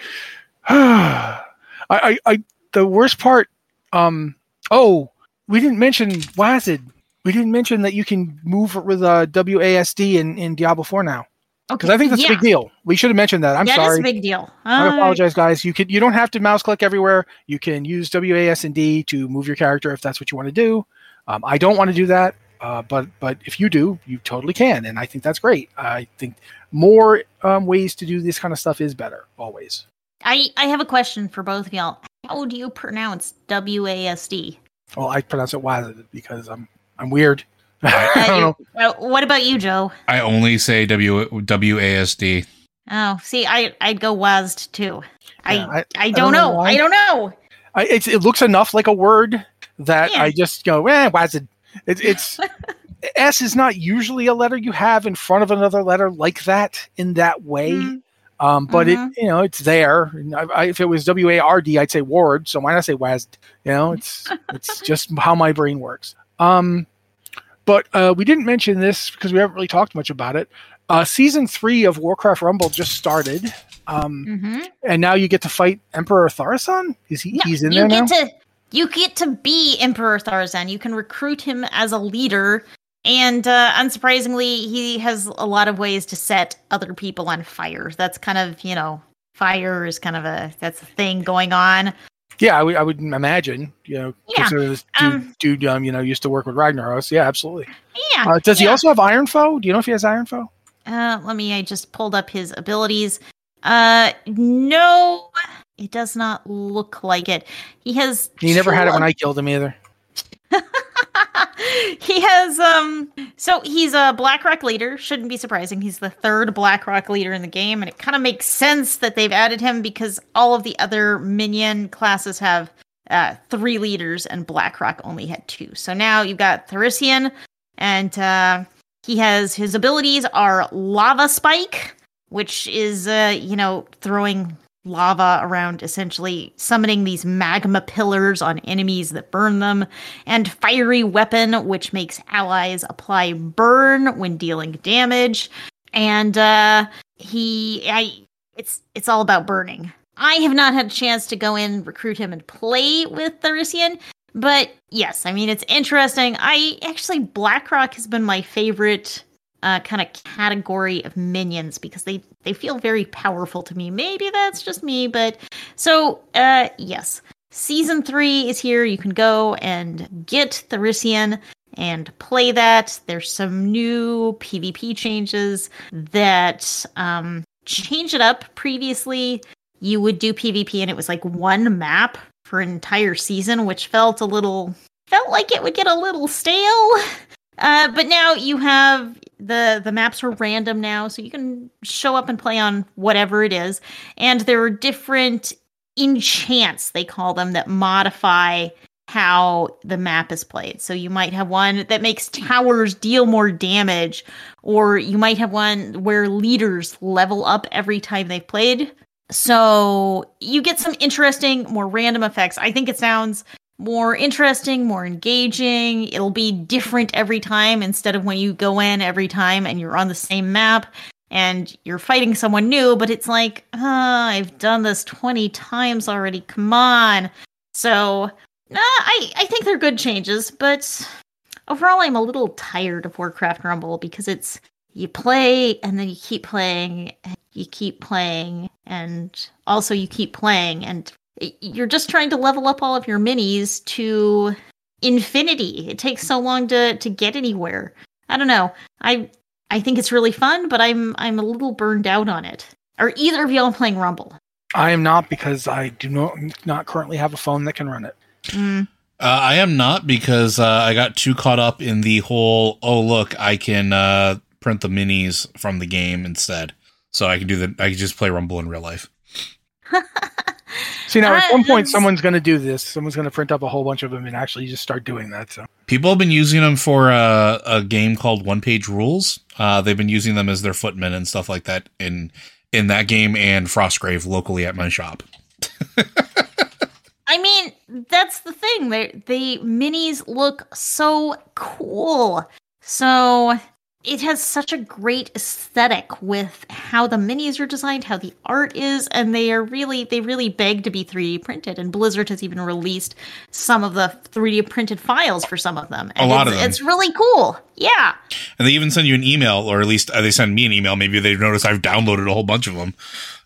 I, I I the worst part. Um. Oh, we didn't mention WASD. We didn't mention that you can move with uh, W A S D in, in Diablo four now. Because okay. I think that's yeah. a big deal. We should have mentioned that. I'm that sorry. That is a big deal. Uh, I apologize, guys. You can you don't have to mouse click everywhere. You can use W A S D to move your character if that's what you want to do. Um, I don't want to do that, uh, but but if you do, you totally can, and I think that's great. I think more um, ways to do this kind of stuff is better, always. I, I have a question for both of y'all. How do you pronounce W A S D? Well, I pronounce it WASD because I'm I'm weird. I don't know. Uh, what about you, Joe? I only say W W A S D. Oh, see, I I'd go W A S D too. I, yeah, I, I, I don't don't know. know I don't know. I, it's, it looks enough like a word that yeah. I just go, eh, W A S D. It, it's S is not usually a letter you have in front of another letter like that in that way. Mm-hmm. Um, but mm-hmm. it, you know, it's there. I, I, if it was W A R D, I'd say Ward. So why not say W A S D? You know, it's it's just how my brain works. Um, but uh, we didn't mention this because we haven't really talked much about it. Uh, season three of Warcraft Rumble just started, um, mm-hmm. and now you get to fight Emperor Thaurissan. Is he? No, he's in you there get now. To, you get to be Emperor Thaurissan. You can recruit him as a leader, and uh, unsurprisingly, he has a lot of ways to set other people on fire. That's kind of, you know, fire is kind of a that's a thing going on. Yeah, I would, I would imagine, you know, yeah. this dude, um, dude um, you know, used to work with Ragnaros. Yeah, absolutely. Yeah. Uh, does yeah. he also have Iron Foe? Do you know if he has Iron Foe? Uh, let me, I just pulled up his abilities. Uh, no, it does not look like it. He has... He never had it when I killed him either. He has, um, so he's a Blackrock leader. Shouldn't be surprising. He's the third Blackrock leader in the game, and it kind of makes sense that they've added him because all of the other minion classes have uh, three leaders, and Blackrock only had two. So now you've got Thaurissan, and uh, he has, his abilities are Lava Spike, which is, uh, you know, throwing lava around, essentially summoning these magma pillars on enemies that burn them, and Fiery Weapon, which makes allies apply burn when dealing damage. And uh, he, I, it's it's all about burning. I have not had a chance to go in, recruit him, and play with Thaurissan, but yes, I mean, it's interesting. I actually, Blackrock has been my favorite Uh, kind of category of minions because they, they feel very powerful to me. Maybe that's just me, but so uh, yes, season three is here. You can go and get Thaurissan, and play that. There's some new PvP changes that um, change it up. Previously, you would do PvP and it was like one map for an entire season, which felt a little, felt like it would get a little stale. Uh, but now you have the the maps are random now, so you can show up and play on whatever it is. And there are different enchants, they call them, that modify how the map is played. So you might have one that makes towers deal more damage, or you might have one where leaders level up every time they've played. So you get some interesting, more random effects. I think it sounds more interesting, more engaging. It'll be different every time instead of when you go in every time and you're on the same map and you're fighting someone new, but it's like, oh, I've done this twenty times already. Come on. So Uh, I, I think they're good changes, but overall I'm a little tired of Warcraft Rumble because it's, you play and then you keep playing and you keep playing and also you keep playing and you're just trying to level up all of your minis to infinity. It takes so long to, to get anywhere. I don't know. I I think it's really fun, but I'm I'm a little burned out on it. Are either of y'all playing Rumble? I am not, because I do not, not currently have a phone that can run it. Mm. Uh, I am not, because uh, I got too caught up in the whole, oh, look, I can uh, print the minis from the game instead. So I can do the, I can just play Rumble in real life. See, now at Uh, some point, that's- someone's going to do this. Someone's going to print up a whole bunch of them and actually just start doing that. So People have been using them for a, a game called One Page Rules. Uh, they've been using them as their footmen and stuff like that in in that game and Frostgrave locally at my shop. I mean, that's the thing. They the minis look so cool. So it has such a great aesthetic with how the minis are designed, how the art is, and they are really they really beg to be three D printed. And Blizzard has even released some of the three D printed files for some of them. And A lot it's, of them. It's really cool. Yeah. And they even send you an email, or at least uh, they send me an email. Maybe they've noticed I've downloaded a whole bunch of them.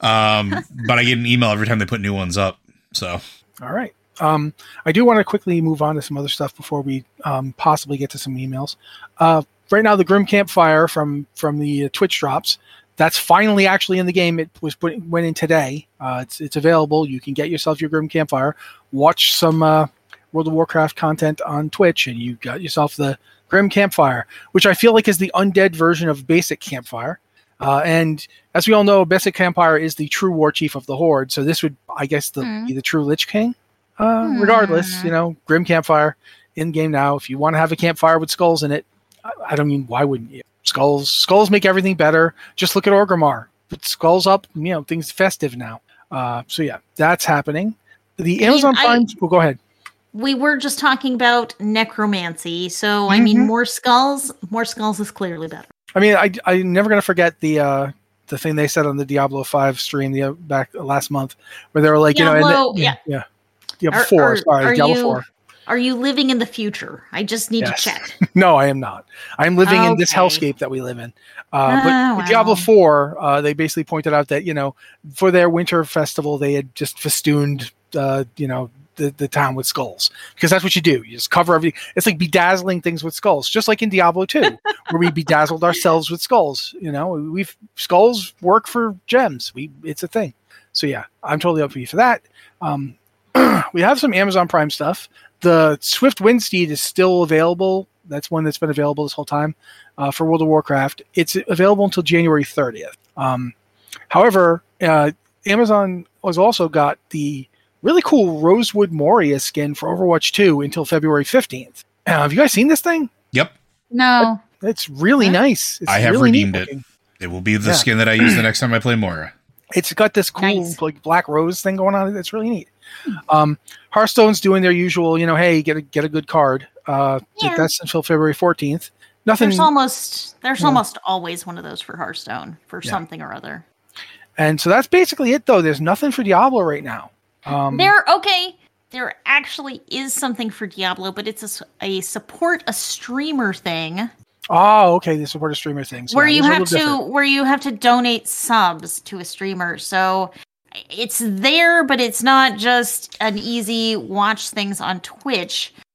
Um, but I get an email every time they put new ones up. So, all right. Um, I do want to quickly move on to some other stuff before we um, possibly get to some emails. Uh, right now, the Grim Campfire from from the uh, Twitch drops, that's finally actually in the game. It was put, went in today. Uh, it's it's available. You can get yourself your Grim Campfire, watch some uh, World of Warcraft content on Twitch, and you got yourself the Grim Campfire, which I feel like is the undead version of Basic Campfire. Uh, and as we all know, Basic Campfire is the true war chief of the Horde. So this would, I guess, the, Mm. be the true Lich King. Uh, regardless, you know, Grim Campfire in game now. If you want to have a campfire with skulls in it, I, I don't mean, why wouldn't you? Skulls, skulls make everything better. Just look at Orgrimmar. Put skulls up, you know, things festive now. Uh, so yeah, that's happening. The I Amazon mean, I- Prime. Well, go ahead. We were just talking about necromancy, so I mean, Mhm. more skulls. More skulls is clearly better. I mean, I I'm never gonna forget the uh, the thing they said on the Diablo five stream the uh, back last month, where they were like, you know, Diablo, and the, yeah. yeah, Diablo Are- four. are- sorry, are Diablo you- four. Are you living in the future? I just need Yes. to check. No, I am not. I'm living in this Okay. hellscape that we live in. Uh, but Ah, with Diablo well. four, uh, they basically pointed out that, you know, for their winter festival, they had just festooned, uh, you know, the, the town with skulls. Because that's what you do. You just cover everything. It's like bedazzling things with skulls, just like in Diablo two, where we bedazzled ourselves with skulls. You know, we've skulls work for gems. We It's a thing. So yeah, I'm totally up for you for that. Um, we have some Amazon Prime stuff. The Swift Windsteed is still available. That's one that's been available this whole time uh, for World of Warcraft. It's available until January thirtieth. Um, however, uh, Amazon has also got the really cool Rosewood Moria skin for Overwatch two until February fifteenth. Uh, have you guys seen this thing? yep, No. It's really nice. It's I have really neat redeemed it. looking. It will be the Yeah. skin that I use the next time I play Moira. It's got this cool Nice. like black rose thing going on. It's really neat. Um, Hearthstone's doing their usual, you know, hey, get a get a good card. Uh, Yeah. That's until February fourteenth. Nothing, There's almost there's Yeah. almost always one of those for Hearthstone for Yeah. something or other. and so that's basically it. Though there's nothing for Diablo right now. Um, There, okay, there actually is something for Diablo, but it's a, s- a support a streamer thing oh, okay, the support a streamer thing. So where yeah, you these are a have little to different. where you have to donate subs to a streamer. So it's there, but it's not just an easy watch things on Twitch.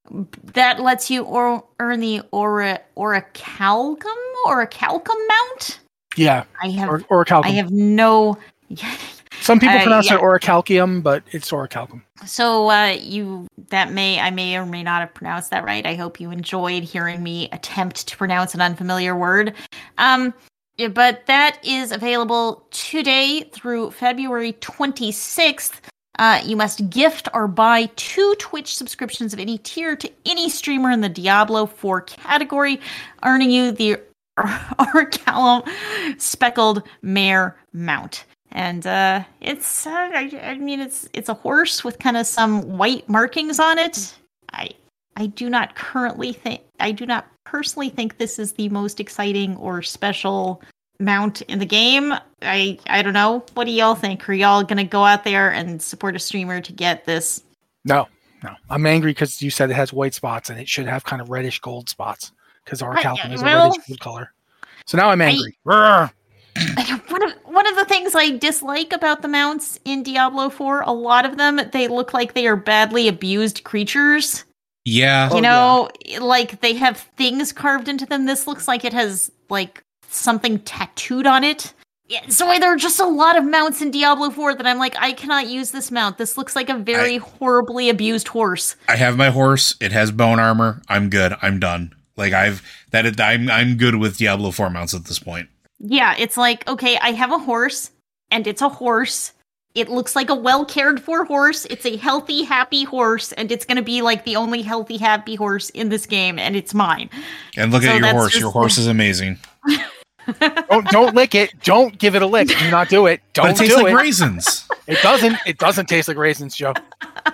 that lets you or, earn the Aura Orichalcum Orichalcum mount. Yeah, I have or, orichalcum. I have no. Some people uh, pronounce yeah. it orichalcium, but it's orichalcum. So uh, you that may I may or may not have pronounced that right. I hope you enjoyed hearing me attempt to pronounce an unfamiliar word. Um, but that is available today through February twenty-sixth. Uh, you must gift or buy two Twitch subscriptions of any tier to any streamer in the Diablo four category, earning you the Orichalcum Speckled Mare mount. And uh, it's, uh, I, I mean, it's it's a horse with kind of some white markings on it. I I do not currently think, I do not personally think this is the most exciting or special mount in the game. I I don't know. What do y'all think? Are y'all gonna go out there and support a streamer to get this? No, no. I'm angry because you said it has white spots and it should have kind of reddish gold spots because orichalcum is a well, reddish gold color. So now I'm angry. I, one of one of the things I dislike about the mounts in Diablo four, a lot of them, they look like they are badly abused creatures. Yeah. You Oh, know, like they have things carved into them. This looks like it has like something tattooed on it. Yeah, so there are just a lot of mounts in Diablo four that I'm like, I cannot use this mount. This looks like a very I, horribly abused horse. I have my horse. It has bone armor. I'm good. I'm done. Like I've that. It, I'm I'm good with Diablo four mounts at this point. Yeah, it's like, okay, I have a horse, and it's a horse. It looks like a well cared for horse. It's a healthy, happy horse, and it's going to be like the only healthy, happy horse in this game, and it's mine. And look So at your that's horse. just- Your horse is amazing. don't don't lick it. Don't give it a lick. Do not do it. Don't But it tastes do like it. raisins. It doesn't. It doesn't taste like raisins, Joe. Uh,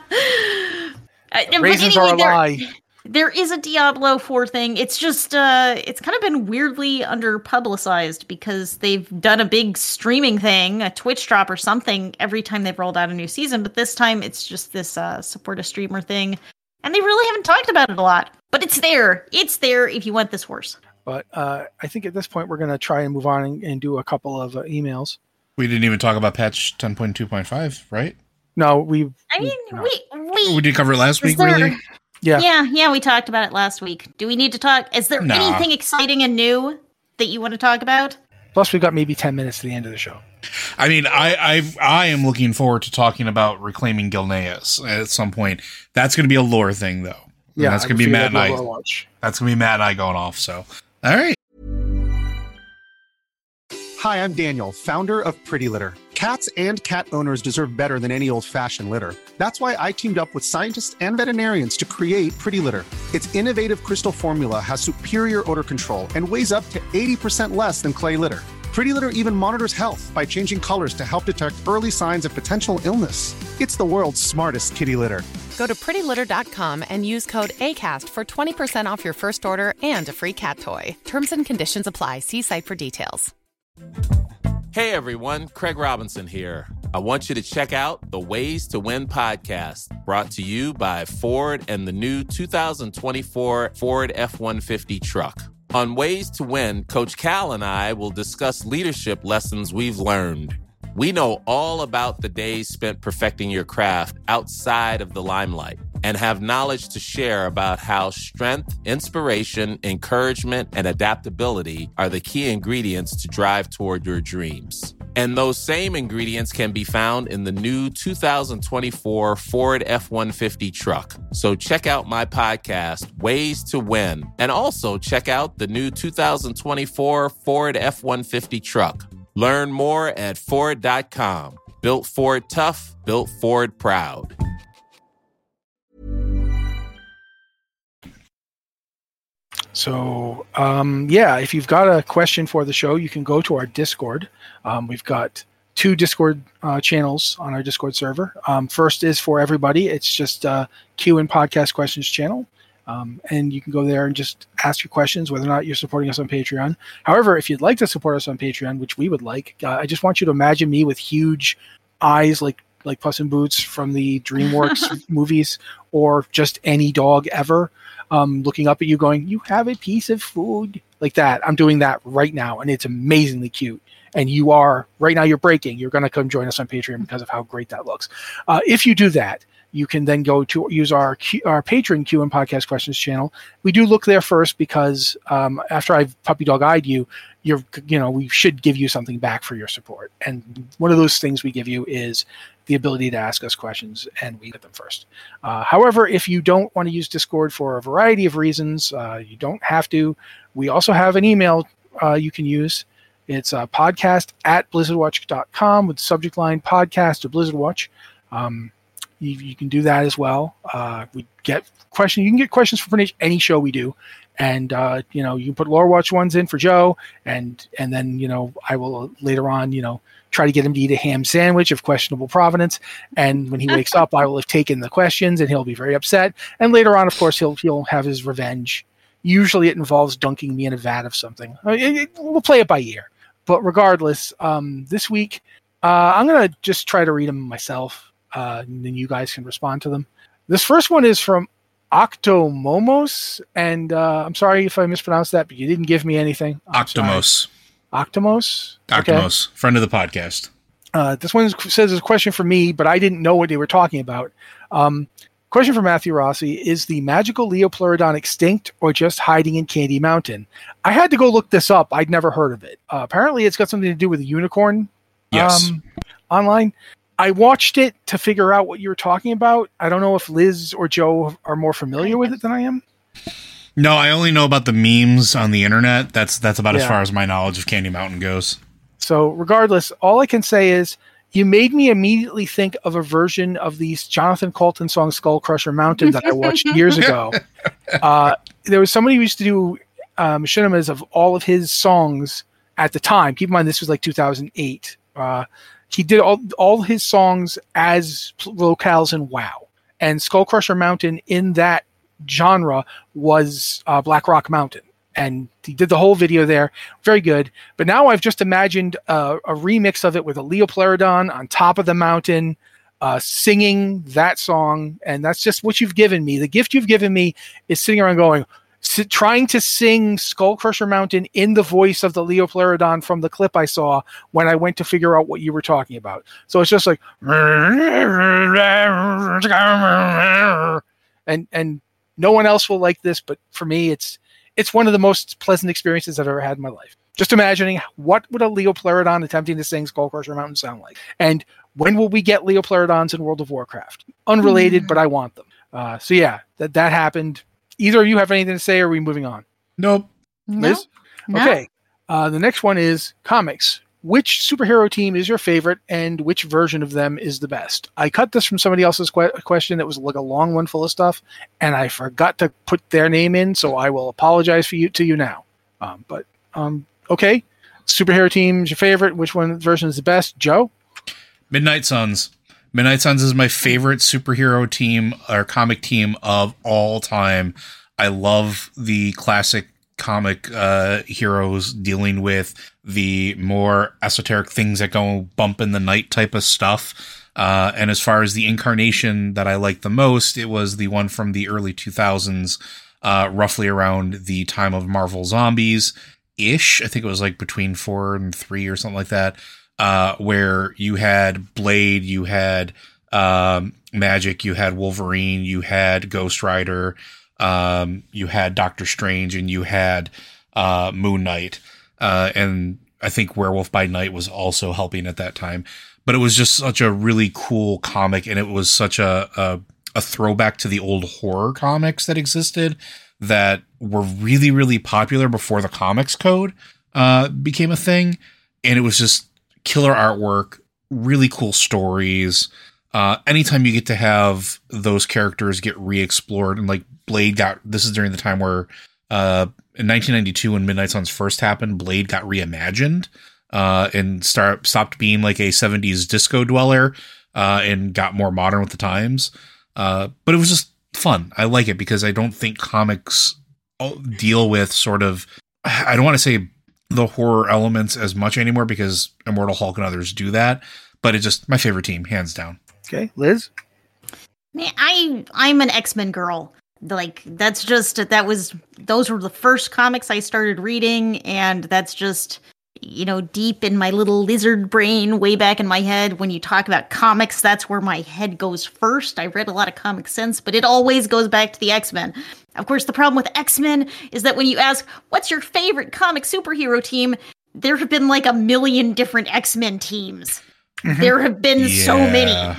but Raisins anyway, are a there- lie. There is a Diablo four thing. It's just, uh, it's kind of been weirdly under publicized because they've done a big streaming thing, a Twitch drop or something every time they've rolled out a new season. But this time it's just this, uh, support a streamer thing. And they really haven't talked about it a lot, but it's there. It's there if you want this horse. But uh, I think at this point we're going to try and move on and, and do a couple of uh, emails. We didn't even talk about patch ten point two point five, right? No, we. I mean, no. we, we, We did cover it last Is week, there- really? Yeah. yeah, yeah, we talked about it last week. Do we need to talk? Is there Nah. anything exciting and new that you want to talk about? Plus, we've got maybe ten minutes to the end of the show. I mean, I I I am looking forward to talking about reclaiming Gilneas at some point. That's going to be a lore thing, though. And Yeah, that's I going to be figured Matt and I'd I. go watch. That's going to be Matt and I going off. So, all right. Hi, I'm Daniel, founder of Pretty Litter. Cats and cat owners deserve better than any old-fashioned litter. That's why I teamed up with scientists and veterinarians to create Pretty Litter. Its innovative crystal formula has superior odor control and weighs up to eighty percent less than clay litter. Pretty Litter even monitors health by changing colors to help detect early signs of potential illness. It's the world's smartest kitty litter. Go to pretty litter dot com and use code ACAST for twenty percent off your first order and a free cat toy. Terms and conditions apply. See site for details. Hey everyone, Craig Robinson here. I want you to check out the Ways to Win podcast, brought to you by Ford and the new two thousand twenty-four Ford F one fifty truck. On Ways to Win, Coach Cal and I will discuss leadership lessons we've learned. We know all about the days spent perfecting your craft outside of the limelight and have knowledge to share about how strength, inspiration, encouragement, and adaptability are the key ingredients to drive toward your dreams. And those same ingredients can be found in the new two thousand twenty-four Ford F one fifty truck. So check out my podcast, Ways to Win, and also check out the new two thousand twenty-four Ford F one fifty truck. Learn more at Ford dot com. Built Ford tough, built Ford proud. So, um, yeah, if you've got a question for the show, you can go to our Discord. Um, we've got two Discord uh, channels on our Discord server. Um, first is for everybody. It's just uh, Q and Podcast Questions channel. Um, and you can go there and just ask your questions, whether or not you're supporting us on Patreon. However, if you'd like to support us on Patreon, which we would like, uh, I just want you to imagine me with huge eyes like like Puss in Boots from the DreamWorks movies, or just any dog ever, um, looking up at you going, "You have a piece of food," like that. I'm doing that right now, and it's amazingly cute. And you are, right now you're breaking. You're going to come join us on Patreon because of how great that looks. Uh, if you do that, you can then go to use our Q, our Patreon Q and Podcast Questions channel. We do look there first because um, after I've puppy dog eyed you, you're you know we should give you something back for your support. And one of those things we give you is the ability to ask us questions, and we get them first. Uh, however, if you don't want to use Discord for a variety of reasons, uh, you don't have to. We also have an email uh, you can use. It's uh, podcast at blizzardwatch dot com with subject line podcast or Blizzard Watch. Um, you, you can do that as well. Uh, we get questions. You can get questions for pretty much any show we do. And, uh, you know, you can put Lore Watch ones in for Joe. And, and then, you know, I will later on, you know, try to get him to eat a ham sandwich of questionable provenance. And when he wakes up, I will have taken the questions and he'll be very upset. And later on, of course, he'll, he'll have his revenge. Usually it involves dunking me in a vat of something. It, it, we'll play it by ear. But regardless, um, this week, uh, I'm going to just try to read them myself, uh, and then you guys can respond to them. This first one is from Octomomos, and uh, I'm sorry if I mispronounced that, but you didn't give me anything. I'm Octomos. Sorry. Octomos? Octomos, okay. Friend of the podcast. Uh, this one says it's a question for me, but I didn't know what they were talking about. Um, question for Matthew Rossi: is the magical Leopleurodon extinct or just hiding in Candy Mountain? I had to go look this up. I'd never heard of it. Uh, apparently, it's got something to do with a unicorn. Yes. Um, online. I watched it to figure out what you were talking about. I don't know if Liz or Joe are more familiar with it than I am. No, I only know about the memes on the internet. That's that's about Yeah. as far as my knowledge of Candy Mountain goes. So regardless, all I can say is you made me immediately think of a version of the Jonathan Colton song Skull Crusher Mountain that I watched years ago. Uh, there was somebody who used to do uh, machinimas of all of his songs at the time. Keep in mind, this was like two thousand eight. Uh, he did all, all his songs as locales in WoW. And Skull Crusher Mountain in that genre was uh, Black Rock Mountain. And he did the whole video there. Very good. But now I've just imagined uh, a remix of it with a Leopleurodon on top of the mountain, uh, singing that song. And that's just what you've given me. The gift you've given me is sitting around going, sit, trying to sing Skull Crusher Mountain in the voice of the Leopleurodon from the clip I saw when I went to figure out what you were talking about. So it's just like, and and no one else will like this, but for me, it's it's one of the most pleasant experiences I've ever had in my life. Just imagining what would a Leopleurodon attempting to sing Skull Crusher Mountain sound like, and when will we get Leopleurodons in World of Warcraft? Unrelated, mm. but I want them. Uh, so yeah, that that happened. Either of you have anything to say, or are we moving on? Nope. Liz? No. Okay. Uh, the next one is comics. Which superhero team is your favorite, and which version of them is the best? I cut this from somebody else's que- question that was like a long one full of stuff, and I forgot to put their name in, so I will apologize for you to you now. Um, but um, okay, superhero team is your favorite. Which one version is the best? Joe? Midnight Suns. Midnight Suns is my favorite superhero team or comic team of all time. I love the classic comic uh, heroes dealing with the more esoteric things that go bump in the night type of stuff. Uh, and as far as the incarnation that I like the most, it was the one from the early two thousands, uh, roughly around the time of Marvel Zombies-ish. I think it was like between four and three or something like that. Uh, where you had Blade, you had um, Magic, you had Wolverine, you had Ghost Rider, um, you had Doctor Strange, and you had uh, Moon Knight. Uh, and I think Werewolf by Night was also helping at that time. But it was just such a really cool comic, and it was such a, a, a throwback to the old horror comics that existed that were really, really popular before the Comics Code uh, became a thing. And it was just killer artwork, really cool stories. Uh, anytime you get to have those characters get re-explored, and like Blade got, this is during the time where uh, in nineteen ninety-two when Midnight Suns first happened, Blade got reimagined uh, and start stopped being like a seventies disco dweller uh, and got more modern with the times. Uh, but it was just fun. I like it because I don't think comics deal with sort of, I don't want to say the horror elements as much anymore because Immortal Hulk and others do that, but it's just my favorite team, hands down. Okay, Liz? Man, I I'm an X-Men girl. Like that's just that was those were the first comics I started reading, and that's just you know, deep in my little lizard brain, way back in my head, when you talk about comics, that's where my head goes first. I read a lot of comics since, but it always goes back to the X-Men. Of course, the problem with X-Men is that when you ask, what's your favorite comic superhero team? There have been like a million different X-Men teams. Mm-hmm. There have been yeah. so many.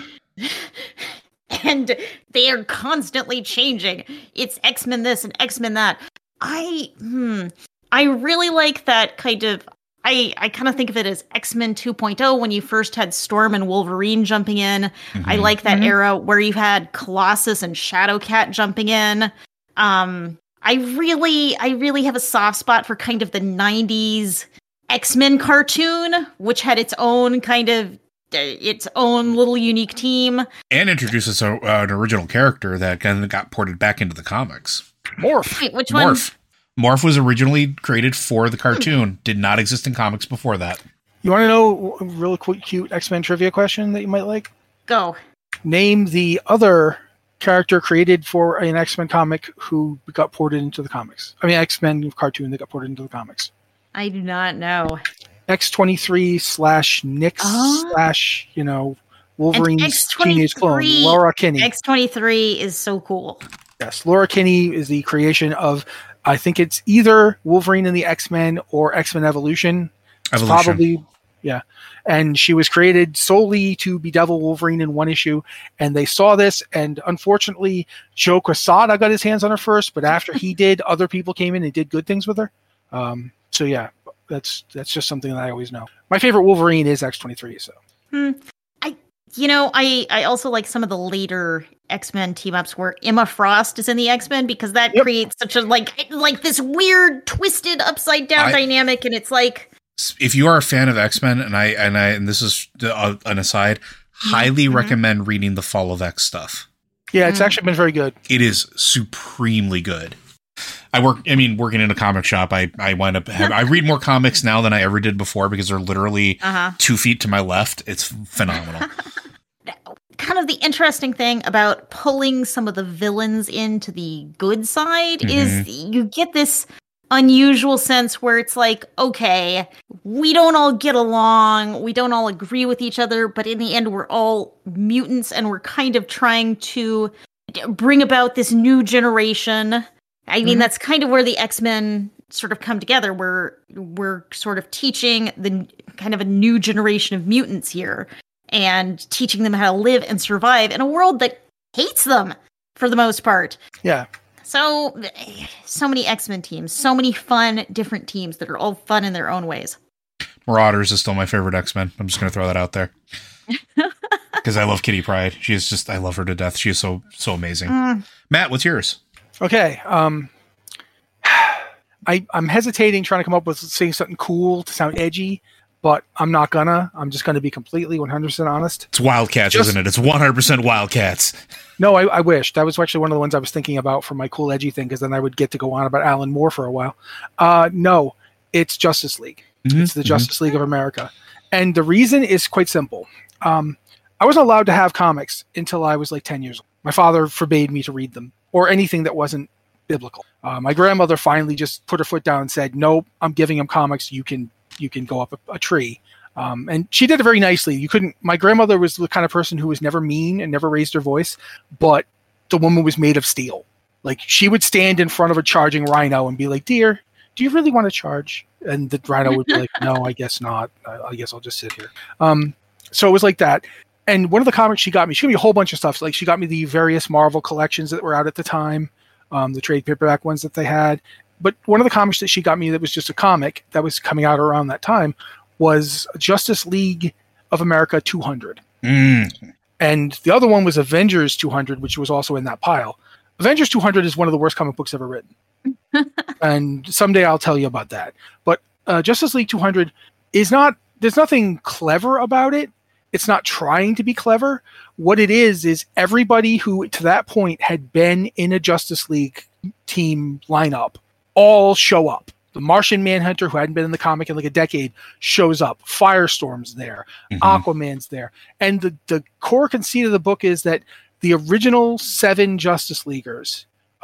And they are constantly changing. It's X-Men this and X-Men that. I, hmm, I really like that kind of, I, I kind of think of it as X-Men two point oh when you first had Storm and Wolverine jumping in. Mm-hmm. I like that mm-hmm. era where you had Colossus and Shadowcat jumping in. Um, I really, I really have a soft spot for kind of the nineties X-Men cartoon, which had its own kind of, its own little unique team. And introduces a, uh, an original character that kind of got ported back into the comics. Morph. Wait, which one? Morph. Morph was originally created for the cartoon. Did not exist in comics before that. You want to know a real quick, cute X-Men trivia question that you might like? Go. Name the other character created for an X-Men comic who got ported into the comics. I mean, X-Men cartoon that got ported into the comics. I do not know. X twenty-three slash Nyx oh. slash, you know, Wolverine's teenage clone, Laura Kinney. X twenty-three is so cool. Yes, Laura Kinney is the creation of, I think it's either Wolverine and the X-Men or X-Men Evolution. It's Evolution. Probably, yeah. And she was created solely to bedevil Wolverine in one issue. And they saw this, and unfortunately, Joe Quesada got his hands on her first, but after he did, other people came in and did good things with her. Um, so yeah. That's that's just something that I always know. My favorite Wolverine is X twenty-three. So, hmm. I you know I I also like some of the later X-Men team ups where Emma Frost is in the X-Men, because that yep. creates such a like like this weird twisted upside down I, dynamic, and it's like, if you are a fan of X-Men, and I and I and this is uh, an aside, mm-hmm. highly mm-hmm. recommend reading the Fall of X stuff. Yeah, it's mm-hmm. actually been very good. It is supremely good. I work, I mean, working in a comic shop, I, I wind up, have, I read more comics now than I ever did before because they're literally uh-huh. two feet to my left. It's phenomenal. Kind of the interesting thing about pulling some of the villains into the good side mm-hmm. is you get this unusual sense where it's like, okay, we don't all get along, we don't all agree with each other, but in the end, we're all mutants and we're kind of trying to bring about this new generation. I mean, mm-hmm. that's kind of where the X-Men sort of come together, where we're sort of teaching the kind of a new generation of mutants here and teaching them how to live and survive in a world that hates them for the most part. Yeah. So, so many X-Men teams, so many fun, different teams that are all fun in their own ways. Marauders is still my favorite X-Men. I'm just going to throw that out there. Because I love Kitty Pryde. She is just, I love her to death. She is so, so amazing. Mm. Matt, what's yours? Okay, um, I, I'm hesitating trying to come up with saying something cool to sound edgy, but I'm not gonna. I'm just going to be completely one hundred percent honest. It's Wildcats, just, isn't it? It's one hundred percent Wildcats. No, I, I wish. That was actually one of the ones I was thinking about for my cool edgy thing, because then I would get to go on about Alan Moore for a while. Uh, no, it's Justice League. Mm-hmm. It's the mm-hmm. Justice League of America. And the reason is quite simple. Um, I wasn't allowed to have comics until I was like ten years old. My father forbade me to read them, or anything that wasn't biblical. Uh, my grandmother finally just put her foot down and said, nope, I'm giving him comics. You can you can go up a, a tree. Um, and she did it very nicely. You couldn't. My grandmother was the kind of person who was never mean and never raised her voice, but the woman was made of steel. Like, she would stand in front of a charging rhino and be like, dear, do you really want to charge? And the rhino would be like, no, I guess not. I, I guess I'll just sit here. Um, so it was like that. And one of the comics she got me, she got me a whole bunch of stuff. Like, she got me the various Marvel collections that were out at the time, um, the trade paperback ones that they had. But one of the comics that she got me that was just a comic that was coming out around that time was Justice League of America two hundred. Mm. And the other one was Avengers two hundred, which was also in that pile. Avengers two hundred is one of the worst comic books ever written. And someday I'll tell you about that. But uh, Justice League two hundred is not, there's nothing clever about it. It's not trying to be clever. What it is, is everybody who to that point had been in a Justice League team lineup all show up. The Martian Manhunter, who hadn't been in the comic in like a decade, shows up. Firestorm's there. Mm-hmm. Aquaman's there. And the, the core conceit of the book is that the original seven Justice Leaguers,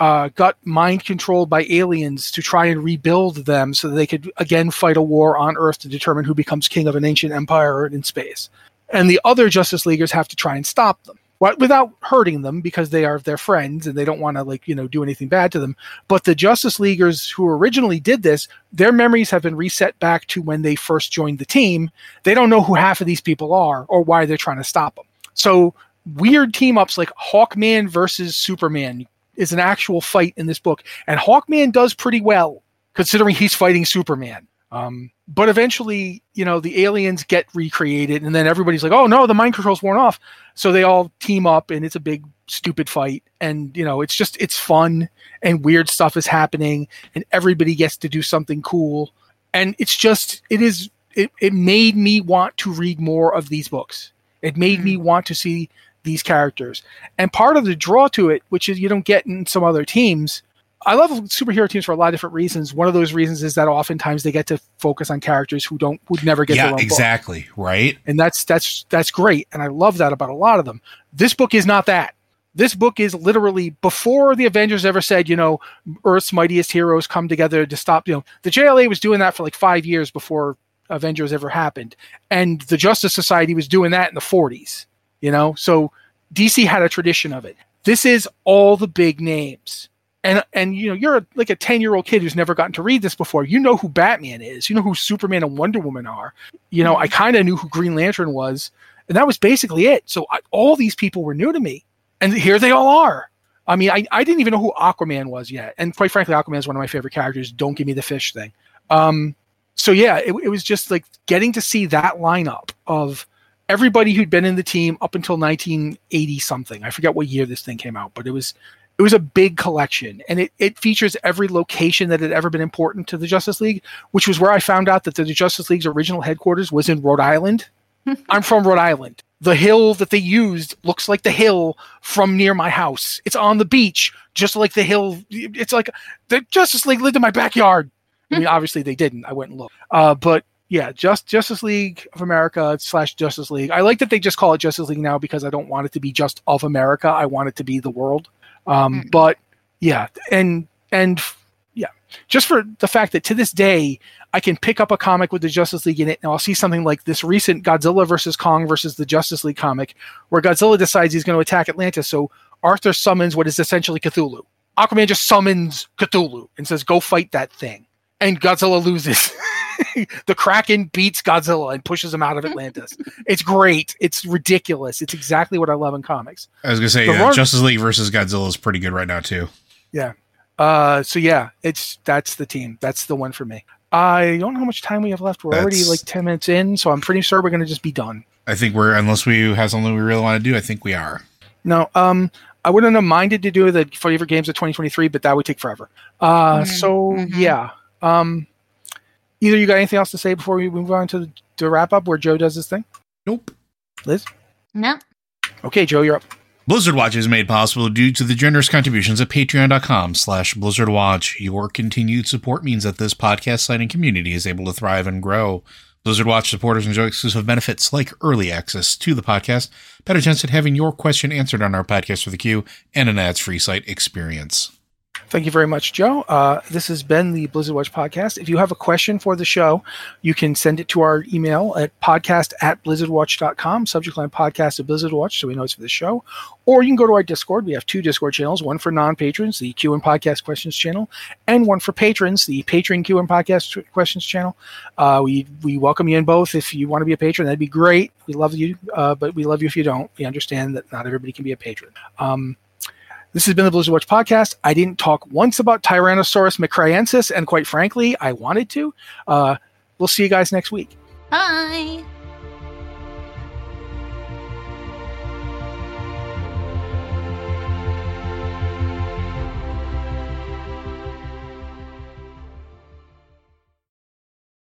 uh, got mind controlled by aliens to try and rebuild them so that they could again fight a war on Earth to determine who becomes king of an ancient empire in space. And the other Justice Leaguers have to try and stop them, without hurting them because they are their friends and they don't want to like, you know, do anything bad to them. But the Justice Leaguers who originally did this, their memories have been reset back to when they first joined the team. They don't know who half of these people are or why they're trying to stop them. So weird team ups like Hawkman versus Superman is an actual fight in this book. And Hawkman does pretty well considering he's fighting Superman. Um, but eventually, you know, the aliens get recreated and then everybody's like, oh no, the mind control's worn off. So they all team up and it's a big stupid fight. And, you know, it's just, it's fun and weird stuff is happening and everybody gets to do something cool. And it's just, it is, it, it made me want to read more of these books. It made mm-hmm. me want to see these characters. And part of the draw to it, which is you don't get in some other teams, I love superhero teams for a lot of different reasons. One of those reasons is that oftentimes they get to focus on characters who don't would never get yeah, their own exactly, book. Right? And that's that's that's great, and I love that about a lot of them. This book is not that. This book is literally before the Avengers ever said, you know, Earth's mightiest heroes come together to stop. You know, the J L A was doing that for like five years before Avengers ever happened, and the Justice Society was doing that in the forties. You know, so D C had a tradition of it. This is all the big names. And, and you know, you're a, like a ten-year-old kid who's never gotten to read this before. You know who Batman is. You know who Superman and Wonder Woman are. You know, I kind of knew who Green Lantern was. And that was basically it. So I, all these people were new to me. And here they all are. I mean, I, I didn't even know who Aquaman was yet. And quite frankly, Aquaman is one of my favorite characters. Don't give me the fish thing. Um, so yeah, it, it was just like getting to see that lineup of everybody who'd been in the team up until nineteen eighty something. I forget what year this thing came out, but it was... It was a big collection, and it, it features every location that had ever been important to the Justice League, which was where I found out that the Justice League's original headquarters was in Rhode Island. I'm from Rhode Island. The hill that they used looks like the hill from near my house. It's on the beach, just like the hill. It's like the Justice League lived in my backyard. I mean, obviously they didn't. I went and looked. Uh, but yeah, just Justice League of America slash Justice League. I like that they just call it Justice League now because I don't want it to be just of America. I want it to be the world. Um, mm. But yeah, and, and yeah, just for the fact that to this day, I can pick up a comic with the Justice League in it and I'll see something like this recent Godzilla versus Kong versus the Justice League comic where Godzilla decides he's going to attack Atlantis. So Arthur summons what is essentially Cthulhu. Aquaman just summons Cthulhu and says, go fight that thing. And Godzilla loses. The Kraken beats Godzilla and pushes him out of Atlantis. It's great. It's ridiculous. It's exactly what I love in comics. I was going to say, uh, run- Justice League versus Godzilla is pretty good right now, too. Yeah. Uh, so, yeah, it's that's the team. That's the one for me. I don't know how much time we have left. We're that's, already like ten minutes in, so I'm pretty sure we're going to just be done. I think we're, unless we have something we really want to do, I think we are. No, um, I wouldn't have minded to do the favorite games of twenty twenty-three, but that would take forever. Uh, mm-hmm. So, mm-hmm. yeah. Um, Either you got anything else to say before we move on to the, to wrap up where Joe does this thing? Nope. Liz? No. Okay, Joe, you're up. Blizzard Watch is made possible due to the generous contributions at patreon.com slash Blizzard Watch. Your continued support means that this podcast site and community is able to thrive and grow. Blizzard Watch supporters enjoy exclusive benefits like early access to the podcast, better chance at having your question answered on our podcast for the queue, and an ads-free site experience. Thank you very much, Joe. Uh, this has been the Blizzard Watch podcast. If you have a question for the show, you can send it to our email at podcast at blizzardwatch dot com, subject line podcast at Blizzard Watch, so we know it's for the show. Or you can go to our Discord. We have two Discord channels, one for non-patrons, the Q and Podcast Questions channel, and one for patrons, the Patreon Q and Podcast Questions channel. Uh, we we welcome you in both. If you want to be a patron, that'd be great. We love you, uh, but we love you if you don't. We understand that not everybody can be a patron. Um, This has been the Blizzard Watch podcast. I didn't talk once about Tyrannosaurus macraensis, and quite frankly, I wanted to. Uh, we'll see you guys next week. Bye.